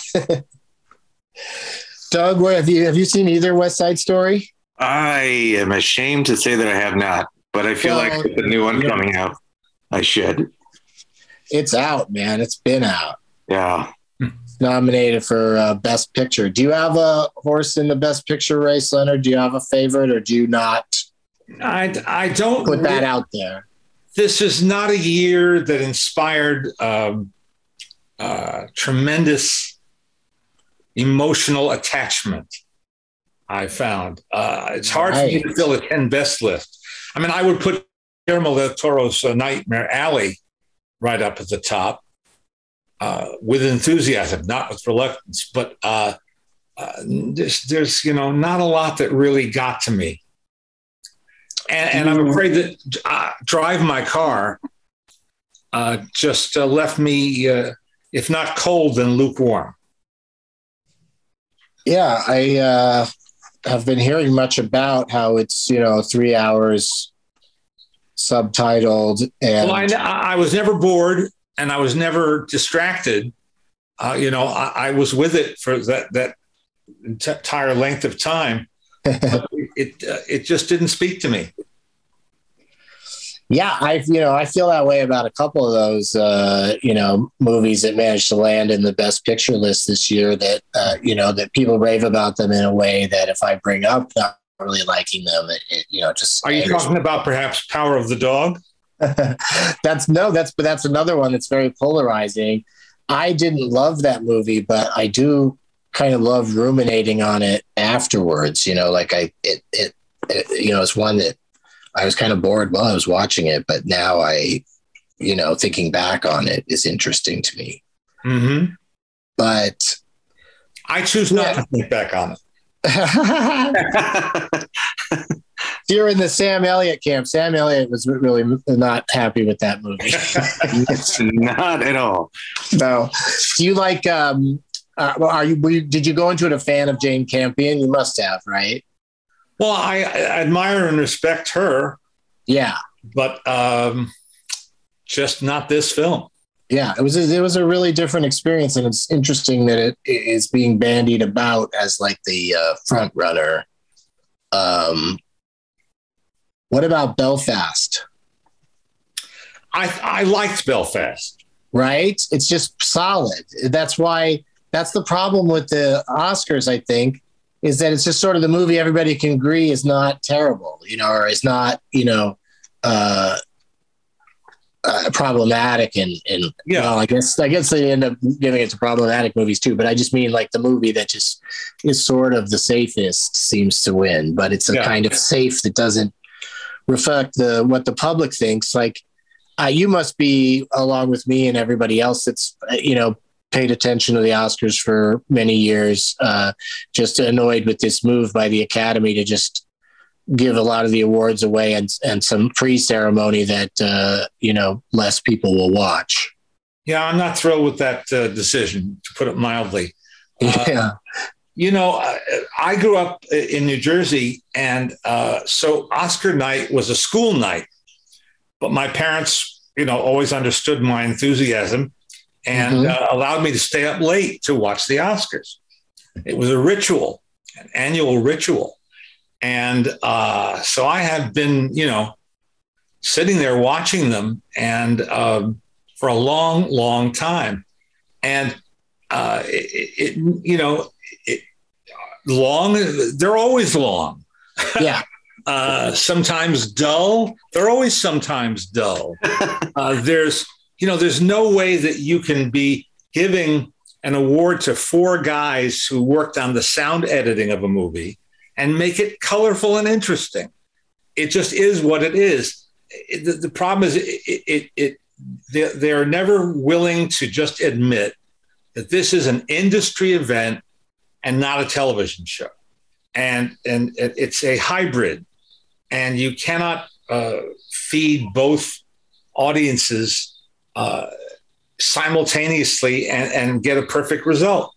Doug, what, have you have you seen either West Side Story? I am ashamed to say that I have not, but I feel well, like with the new one yeah. coming out, I should. It's out, man. It's been out. Yeah. It's nominated for uh, Best Picture. Do you have a horse in the Best Picture race, Leonard? Do you have a favorite, or do you not? I, I don't put that out there. This is not a year that inspired um, uh, tremendous emotional attachment. I found uh, it's hard right. for me to fill a ten best list. I mean, I would put Guillermo del Toro's uh, Nightmare Alley right up at the top uh, with enthusiasm, not with reluctance. But uh, uh, there's, there's, you know, not a lot that really got to me. And, and I'm afraid that uh, Drive My Car uh, just uh, left me, uh, if not cold, then lukewarm. Yeah, I uh, have been hearing much about how it's, you know, three hours subtitled. And well, I, I was never bored and I was never distracted. Uh, you know, I, I was with it for that, that entire length of time. But it, uh, it just didn't speak to me. Yeah, I you know I feel that way about a couple of those uh, you know movies that managed to land in the Best Picture list this year. That uh, you know that people rave about them in a way that if I bring up not really liking them, it, it you know just. Are you talking about perhaps Power of the Dog? that's no, that's but that's another one that's very polarizing. I didn't love that movie, but I do kind of love ruminating on it afterwards. You know, like I it it, it you know it's one that. I was kind of bored while I was watching it, but now I, you know, thinking back on it is interesting to me. Mm-hmm. But I choose not yeah. to think back on it. You're in the Sam Elliott camp. Sam Elliott was really not happy with that movie. Not at all. No. Do you like? Um, uh, are you, were you? Did you go into it a fan of Jane Campion? You must have, right? Well, I, I admire and respect her. Yeah. But um, just not this film. Yeah, it was, a, it was a really different experience. And it's interesting that it is being bandied about as like the uh, front runner. Um, what about Belfast? I, I liked Belfast. Right? It's just solid. That's why, that's the problem with the Oscars, I think. Is that it's just sort of the movie everybody can agree is not terrible, you know, or is not, you know, uh, uh, problematic. And, and yeah, well, I guess, I guess they end up giving it to problematic movies too, but I just mean like the movie that just is sort of the safest seems to win, but it's a yeah. kind of safe that doesn't reflect the, what the public thinks. Like uh, you must be along with me and everybody else that's, you know, paid attention to the Oscars for many years, uh, just annoyed with this move by the Academy to just give a lot of the awards away and, and some pre-ceremony that, uh, you know, less people will watch. Yeah, I'm not thrilled with that uh, decision, to put it mildly. Uh, yeah. You know, I, I grew up in New Jersey, and uh, so Oscar night was a school night, but my parents, you know, always understood my enthusiasm and mm-hmm. uh, allowed me to stay up late to watch the Oscars. It was a ritual, an annual ritual. And uh, so I have been, you know, sitting there watching them and um, for a long, long time. And, uh, it, it, you know, it, long, they're always long. Yeah. uh, sometimes dull. They're always sometimes dull. Uh, there's, You know, there's no way that you can be giving an award to four guys who worked on the sound editing of a movie and make it colorful and interesting. It just is what it is. It, the, the problem is it, it, it, they, they're never willing to just admit that this is an industry event and not a television show. And, and it's a hybrid, and you cannot uh, feed both audiences Uh, simultaneously and, and get a perfect result.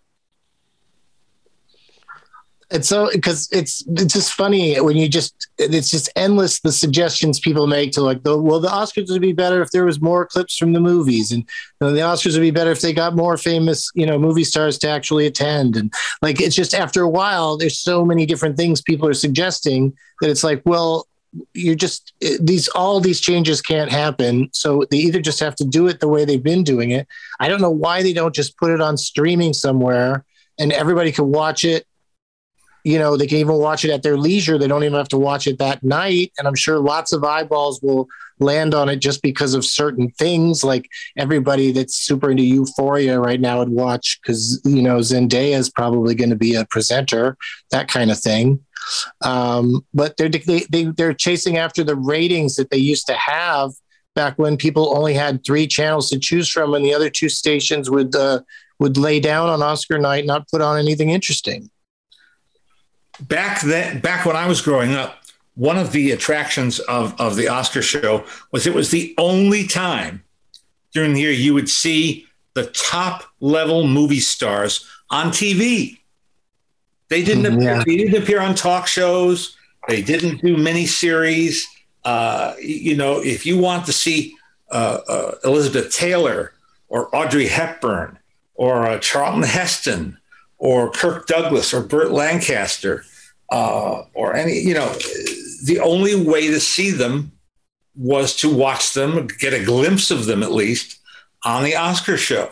And so, because it's it's just funny when you just it's just endless the suggestions people make to like the well the Oscars would be better if there was more clips from the movies, and you know, the Oscars would be better if they got more famous you know movie stars to actually attend, and like it's just after a while there's so many different things people are suggesting that it's like well you're just these all these changes can't happen, so they either just have to do it the way they've been doing it. I don't know why they don't just put it on streaming somewhere and everybody can watch it you know, they can even watch it at their leisure. They don't even have to watch it that night. And I'm sure lots of eyeballs will land on it just because of certain things. Like everybody that's super into Euphoria right now would watch because, you know, Zendaya is probably going to be a presenter, that kind of thing. Um, but they're, they, they, they're chasing after the ratings that they used to have back when people only had three channels to choose from, and the other two stations would, uh, would lay down on Oscar night, not put on anything interesting. Back then, back when I was growing up, one of the attractions of, of the Oscar show was it was the only time during the year you would see the top level movie stars on T V. They didn't, mm, appear, yeah. they didn't appear on talk shows. They didn't do miniseries. Uh, you know, if you want to see uh, uh, Elizabeth Taylor or Audrey Hepburn or uh, Charlton Heston or Kirk Douglas or Burt Lancaster uh, or any, you know, the only way to see them was to watch them, get a glimpse of them at least on the Oscar show.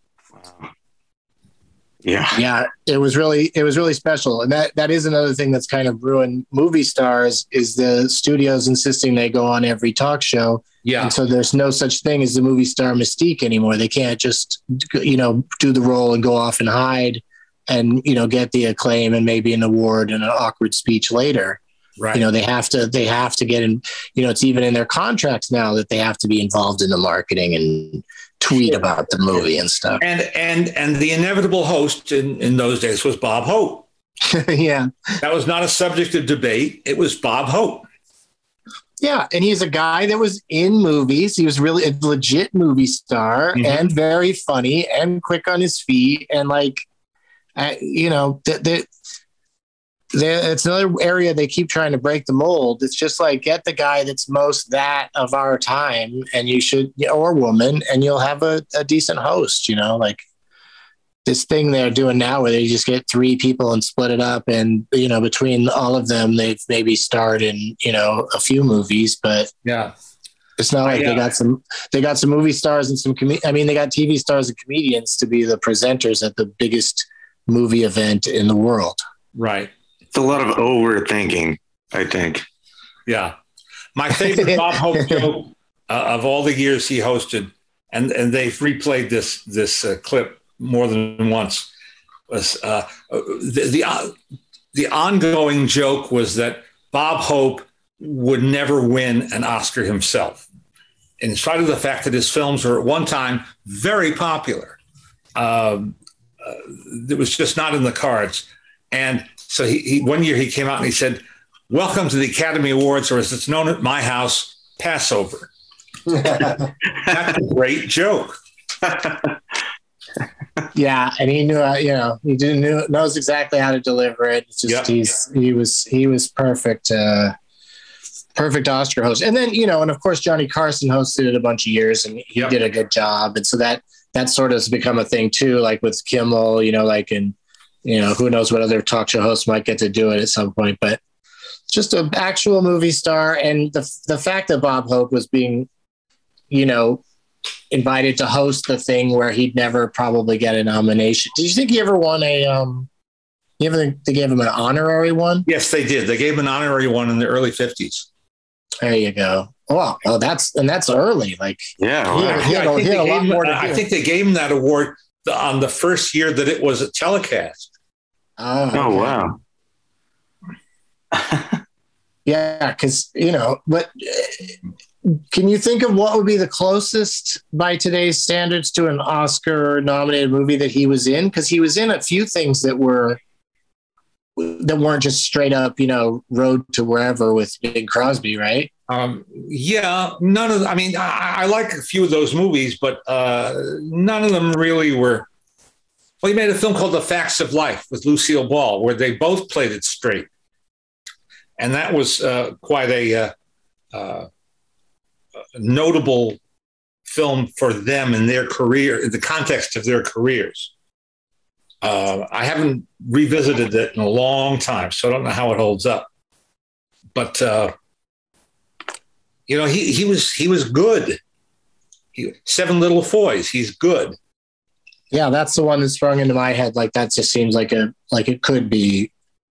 Yeah. Yeah. It was really, it was really special. And that, that is another thing that's kind of ruined movie stars is the studios insisting they go on every talk show. Yeah. And so there's no such thing as the movie star mystique anymore. They can't just, you know, do the role and go off and hide and, you know, get the acclaim and maybe an award and an awkward speech later. Right. You know, they have to, they have to get in, you know, it's even in their contracts now that they have to be involved in the marketing and tweet about the movie and stuff. And, and, and the inevitable host in, in those days was Bob Hope. Yeah. That was not a subject of debate. It was Bob Hope. Yeah. And he's a guy that was in movies. He was really a legit movie star mm-hmm. and very funny and quick on his feet. And like, uh, you know, that, that, it's another area they keep trying to break the mold. It's just like, get the guy that's most that of our time and you should, or woman, and you'll have a, a decent host, you know, like this thing they're doing now where they just get three people and split it up. And, you know, between all of them, they've maybe starred in, you know, a few movies, but yeah, it's not like uh, yeah. they got some, they got some movie stars and some, com- I mean, they got T V stars and comedians to be the presenters at the biggest movie event in the world. Right. It's a lot of overthinking, I think. Yeah. My favorite Bob Hope joke uh, of all the years he hosted, and, and they've replayed this this uh, clip more than once, was uh, the, the, uh, the ongoing joke was that Bob Hope would never win an Oscar himself, in spite of the fact that his films were at one time very popular. Um, uh, it was just not in the cards. And so he, he one year he came out and he said, "Welcome to the Academy Awards, or as it's known at my house, Passover." That's a great joke. Yeah, and he knew, uh, you know, he didn't knew, knows exactly how to deliver it. It's just yep. he's he was he was perfect, uh, perfect Oscar host. And then, you know, and of course Johnny Carson hosted it a bunch of years, and he yep. did a good job. And so that that sort of has become a thing too, like with Kimmel, you know, like in. You know, who knows what other talk show hosts might get to do it at some point, but just an actual movie star. And the the fact that Bob Hope was being, you know, invited to host the thing where he'd never probably get a nomination. Did you think he ever won a, um, you ever think they gave him an honorary one? Yes, they did. They gave him an honorary one in the early fifties. There you go. Oh, oh that's, and that's early. Like, yeah, wow. he had, he had, yeah, he had a lot more to do. I think they gave him that award on the first year that it was a telecast. Oh, okay. oh wow. Yeah, because, you know, but can you think of what would be the closest by today's standards to an Oscar-nominated movie that he was in? Because he was in a few things that were that weren't just straight up, you know, Road to Wherever with Bing Crosby, right? Um, yeah, none of. I mean, I, I like a few of those movies, but uh, none of them really were. Well, he made a film called The Facts of Life with Lucille Ball, where they both played it straight. And that was uh, quite a uh, uh, notable film for them in their career, in the context of their careers. Uh, I haven't revisited it in a long time, so I don't know how it holds up. But, uh, you know, he, he was he was good. He, Seven Little Foys, he's good. Yeah, that's the one that sprung into my head. Like that just seems like a like it could be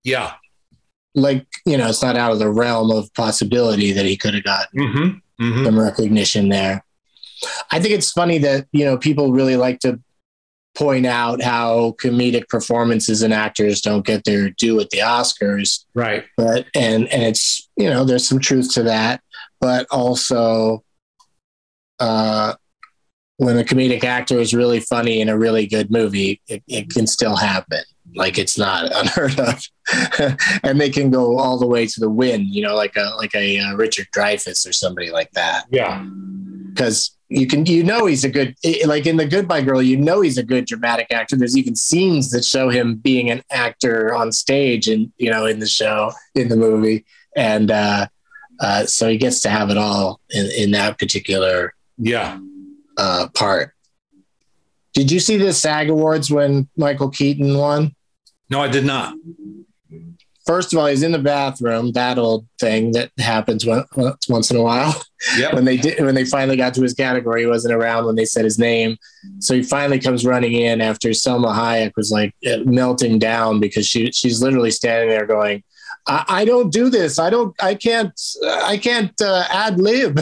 Yeah. Like, you know, it's not out of the realm of possibility that he could have gotten mm-hmm. Mm-hmm. some recognition there. I think it's funny that, you know, people really like to point out how comedic performances and actors don't get their due at the Oscars. Right. But, and, and it's, you know, there's some truth to that, but also, uh, when a comedic actor is really funny in a really good movie, it, it can still happen. Like, it's not unheard of. And they can go all the way to the win, you know, like a, like a uh, Richard Dreyfuss or somebody like that. Yeah. Because you can, you know, he's a good, like in The Goodbye Girl, you know, he's a good dramatic actor. There's even scenes that show him being an actor on stage and, you know, in the show, in the movie. And uh, uh, so he gets to have it all in, in that particular yeah. uh, part. Did you see the SAG Awards when Michael Keaton won? No, I did not. First of all, he's in the bathroom, that old thing that happens once, once in a while. Yep. When they did, when they finally got to his category, he wasn't around when they said his name. So he finally comes running in after Selma Hayek was like melting down because she she's literally standing there going, I, I don't do this. I don't, I can't, I can't uh, ad lib.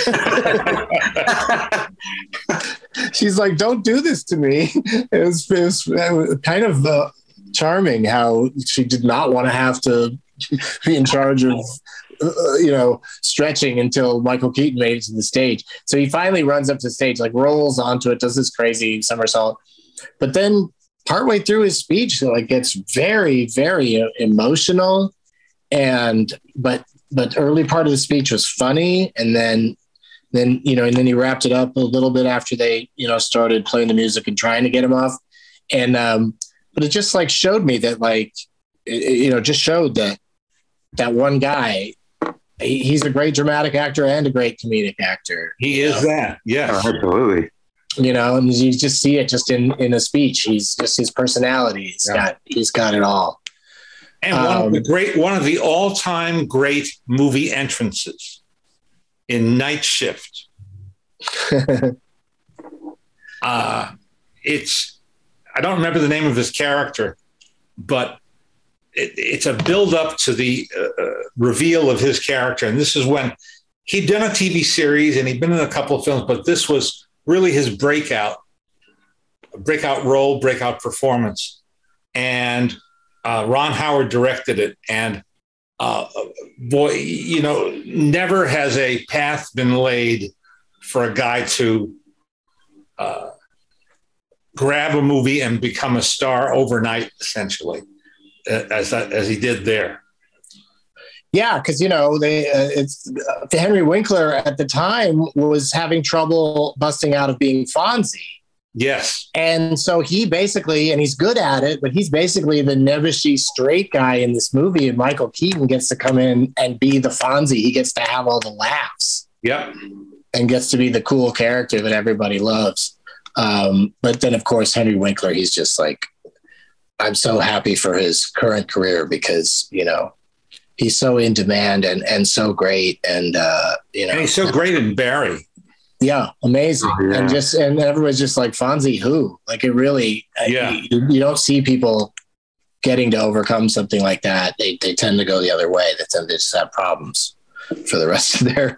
She's like, don't do this to me. It was, it was, it was kind of uh, charming how she did not want to have to be in charge of, uh, you know, stretching until Michael Keaton made it to the stage. So he finally runs up to the stage, like rolls onto it, does this crazy somersault. But then partway through his speech, like, gets very, very emotional. And, but, but early part of the speech was funny. And then, then, you know, and then he wrapped it up a little bit after they, you know, started playing the music and trying to get him off. And, um, but it just like showed me that, like, it, you know, just showed that that one guy, he, he's a great dramatic actor and a great comedic actor. He is know? that. Yes, oh, absolutely. You know, and you just see it just in, in a speech. He's just his personality. He's yeah. got, he's got it all. And one um, of the great, one of the all-time great movie entrances in Night Shift. uh, it's, I don't remember the name of his character, but it, it's a build-up to the uh, reveal of his character. And this is when he'd done a T V series and he'd been in a couple of films, but this was really his breakout, breakout role, breakout performance. And uh, Ron Howard directed it. And uh, boy, you know, never has a path been laid for a guy to uh, grab a movie and become a star overnight, essentially, as as he did there. Yeah, because, you know, they uh, it's uh, Henry Winkler at the time was having trouble busting out of being Fonzie. Yes. And so he basically, and he's good at it, but he's basically the nebbishy straight guy in this movie. And Michael Keaton gets to come in and be the Fonzie. He gets to have all the laughs. Yep. And gets to be the cool character that everybody loves. Um, but then, of course, Henry Winkler, he's just like, I'm so happy for his current career because, you know, he's so in demand and, and so great. And, uh, you know, and he's so great in Barry. Yeah. Amazing. Oh, yeah. And just, and everybody's just like, Fonzie, who? Like, it really, yeah. you, you don't see people getting to overcome something like that. They, they tend to go the other way. They tend to just have problems for the rest of their,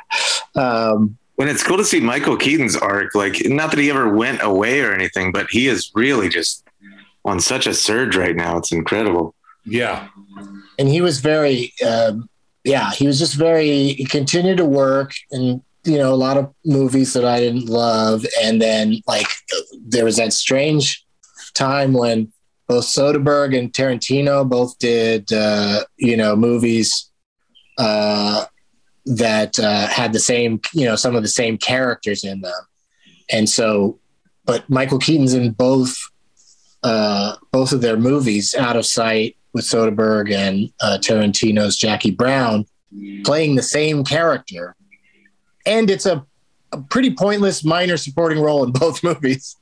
um, when it's cool to see Michael Keaton's arc, like, not that he ever went away or anything, but he is really just on such a surge right now. It's incredible. Yeah. And he was very, um, yeah, he was just very, he continued to work and, you know, a lot of movies that I didn't love. And then, like, there was that strange time when both Soderbergh and Tarantino both did, uh, you know, movies uh, that uh, had the same, you know, some of the same characters in them. And so, but Michael Keaton's in both, uh, both of their movies, Out of Sight with Soderbergh and uh, Tarantino's Jackie Brown, playing the same character. And it's a, a pretty pointless minor supporting role in both movies.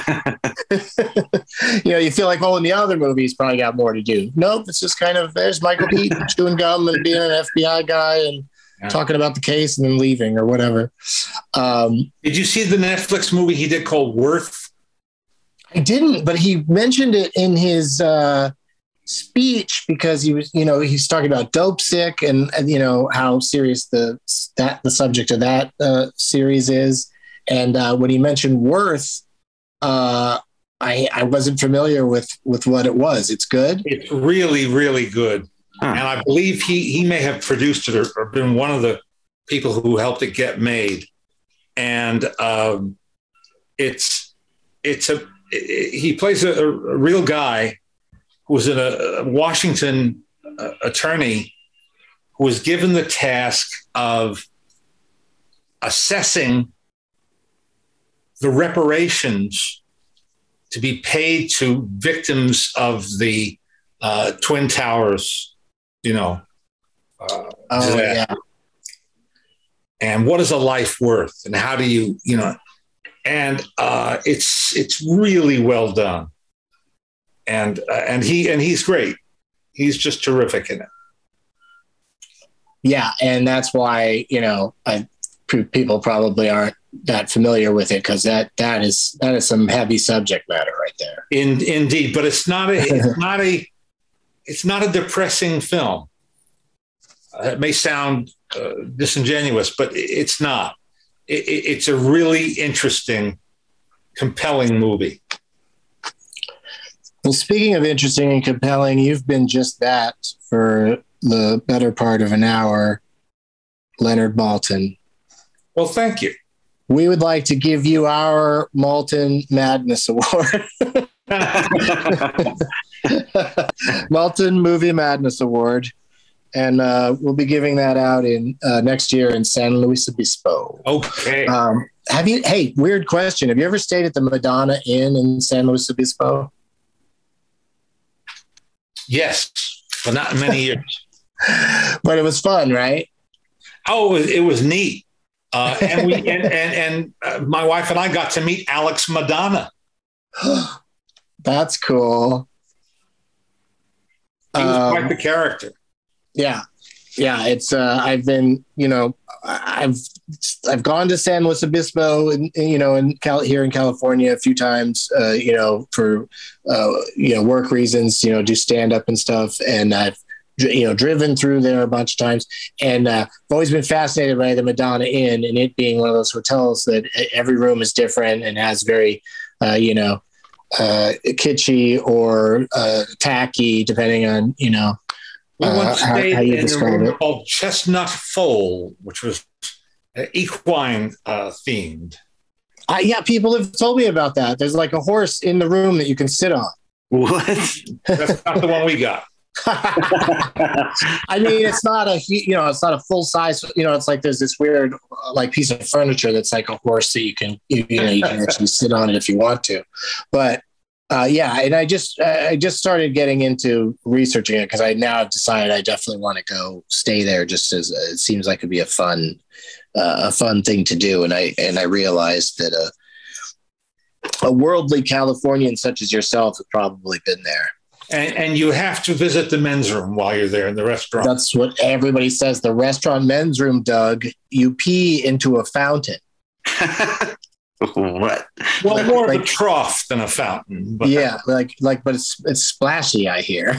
You know, you feel like, well, in the other movies, probably got more to do. Nope, it's just kind of, there's Michael Keaton chewing gum and being an F B I guy and yeah. talking about the case and then leaving or whatever. Um, did you see the Netflix movie he did called Worth? I didn't, but he mentioned it in his uh, speech because he was, you know, he's talking about Dope Sick and, and you know how serious the that the subject of that uh, series is. And uh, when he mentioned Worth, uh, I I wasn't familiar with with what it was. It's good. It's really really good, huh. And I believe he he may have produced it or, or been one of the people who helped it get made. And um, it's it's a it, he plays a, a real guy who was in a, a Washington uh, attorney who was given the task of assessing the reparations to be paid to victims of the uh, Twin Towers, you know. Uh, oh, yeah. And what is a life worth? And how do you, you know, and uh, it's it's really well done. And uh, and he and he's great. He's just terrific in it. Yeah, and that's why, you know, I, people probably aren't that familiar with it because that that is that is some heavy subject matter right there. In, indeed, but it's not a it's not a it's not a depressing film. Uh, it may sound uh, disingenuous, but it's not. It, it, it's a really interesting, compelling movie. Well, speaking of interesting and compelling, you've been just that for the better part of an hour, Leonard Maltin. Well, thank you. We would like to give you our Maltin Madness Award. Maltin Movie Madness Award. And uh, we'll be giving that out in uh, next year in San Luis Obispo. Okay. Um, have you, hey, weird question. Have you ever stayed at the Madonna Inn in San Luis Obispo? Yes, but not in many years. But it was fun, right? Oh, it was, it was neat. Uh, and we and and, and uh, my wife and I got to meet Alex Madonna. That's cool. He was um, quite the character. Yeah, yeah. It's uh, I've been, you know, I've I've gone to San Luis Obispo, and you know, in Cal- here in California a few times, uh, you know, for uh, you know work reasons, you know, do stand up and stuff, and I've you know driven through there a bunch of times, and uh, I've always been fascinated by the Madonna Inn, and it being one of those hotels that every room is different and has very, uh, you know, uh, kitschy or uh, tacky, depending on you know. We once uh, stayed how, how in a room called Chestnut Foal, which was uh, equine uh, themed. Uh, yeah, people have told me about that. There's like a horse in the room that you can sit on. What? That's not the one we got. I mean, it's not a you know, it's not a full size. You know, it's like there's this weird like piece of furniture that's like a horse that you can you, you know you can actually sit on it if you want to. But uh, yeah, and I just I just started getting into researching it because I now have decided I definitely want to go stay there. Just as uh, it seems like it'd be a fun uh, a fun thing to do, and I and I realized that a a worldly Californian such as yourself has probably been there. And, and you have to visit the men's room while you're there in the restaurant. That's what everybody says. The restaurant men's room, Doug, you pee into a fountain. What? Well, more like, of a trough than a fountain. But. Yeah, like like, but it's it's splashy, I hear.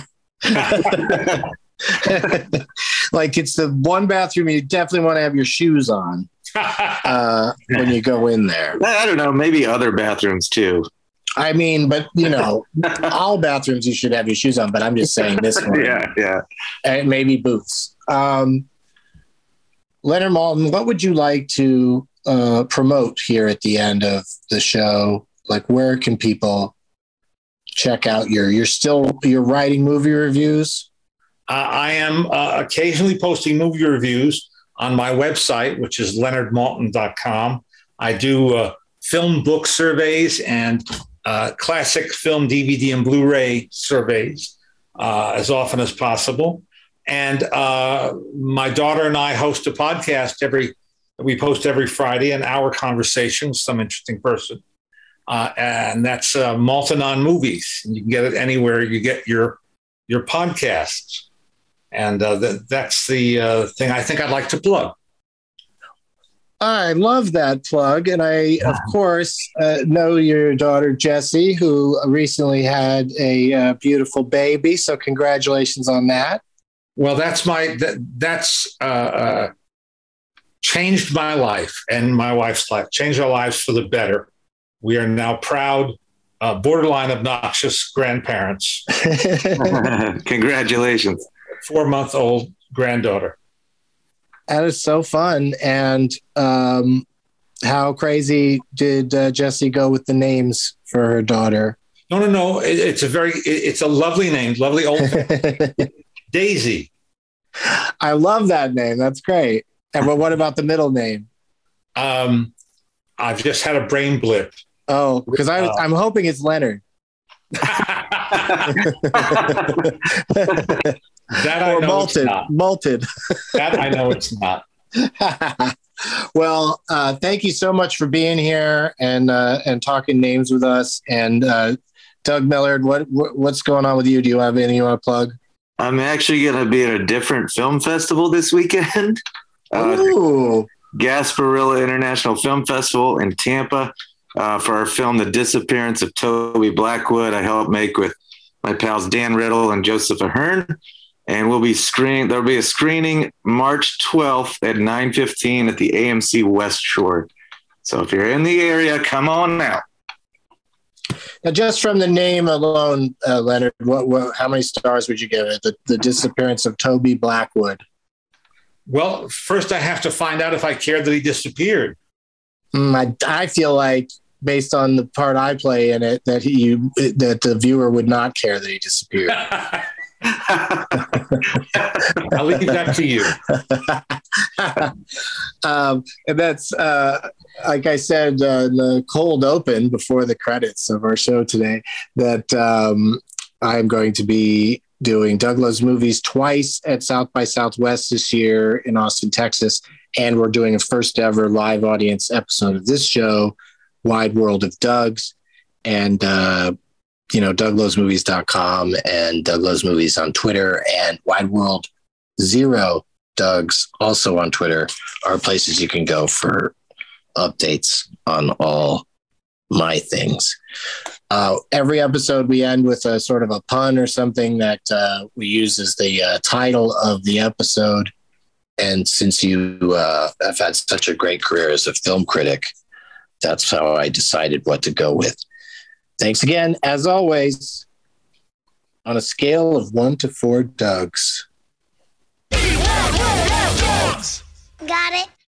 Like it's the one bathroom you definitely want to have your shoes on uh, when you go in there. I don't know, maybe other bathrooms too. I mean, but you know, all bathrooms you should have your shoes on. But I'm just saying this one. Yeah, yeah. And maybe boots. Um, Leonard Maltin, what would you like to uh, promote here at the end of the show? Like, where can people check out your? You're still you're writing movie reviews. Uh, I am uh, occasionally posting movie reviews on my website, which is leonard maltin dot com. I do uh, film book surveys and Uh, classic film D V D and Blu-ray surveys uh, as often as possible. And uh, my daughter and I host a podcast every, we post every Friday, an hour conversation with some interesting person. Uh, and that's uh, Maltin on Movies. And you can get it anywhere you get your, your podcasts. And uh, th- that's the uh, thing I think I'd like to plug. I love that plug. And I, of course, uh, know your daughter, Jessie, who recently had a uh, beautiful baby. So congratulations on that. Well, that's my, that, that's uh, uh, changed my life and my wife's life, changed our lives for the better. We are now proud, uh, borderline obnoxious grandparents. Congratulations. Four-month-old granddaughter. That is so fun. And um, how crazy did uh, Jessie go with the names for her daughter? No, no, no. It, it's a very, it, it's a lovely name, lovely old Daisy. I love that name. That's great. And but what about the middle name? Um, I've just had a brain blip. Oh, because I, uh, I'm hoping it's Leonard. That I or know malted, it's not. Malted. That I know it's not. Well, uh, thank you so much for being here and uh, and talking names with us. And uh, Doug Millard, what, what what's going on with you? Do you have anything you want to plug? I'm actually going to be at a different film festival this weekend. Uh, Ooh. Gasparilla International Film Festival in Tampa uh, for our film, The Disappearance of Toby Blackwood. I helped make with my pals Dan Riddle and Joseph Ahern. And we'll be screening. There'll be a screening March twelfth at nine fifteen at the A M C West Shore. So if you're in the area, come on out. Now, just from the name alone, uh, Leonard, what, what, how many stars would you give it? The, the Disappearance of Toby Blackwood. Well, first I have to find out if I cared that he disappeared. Mm, I, I feel like, based on the part I play in it, that he that the viewer would not care that he disappeared. I'll leave that to you. um, and that's, uh, like I said, uh, in the cold open before the credits of our show today, that um, I'm going to be doing Doug Loves Movies twice at South by Southwest this year in Austin, Texas. And we're doing a first ever live audience episode of this show, Wide World of Doug's. And, uh, you know, Doug Loves Movies dot com and Doug Loves Movies on Twitter, and Wide World Zero Doug's also on Twitter are places you can go for updates on all my things. Uh, every episode we end with a sort of a pun or something that uh, we use as the uh, title of the episode. And since you uh, have had such a great career as a film critic, that's how I decided what to go with. Thanks again, as always, on a scale of one to four Dougs. Got it.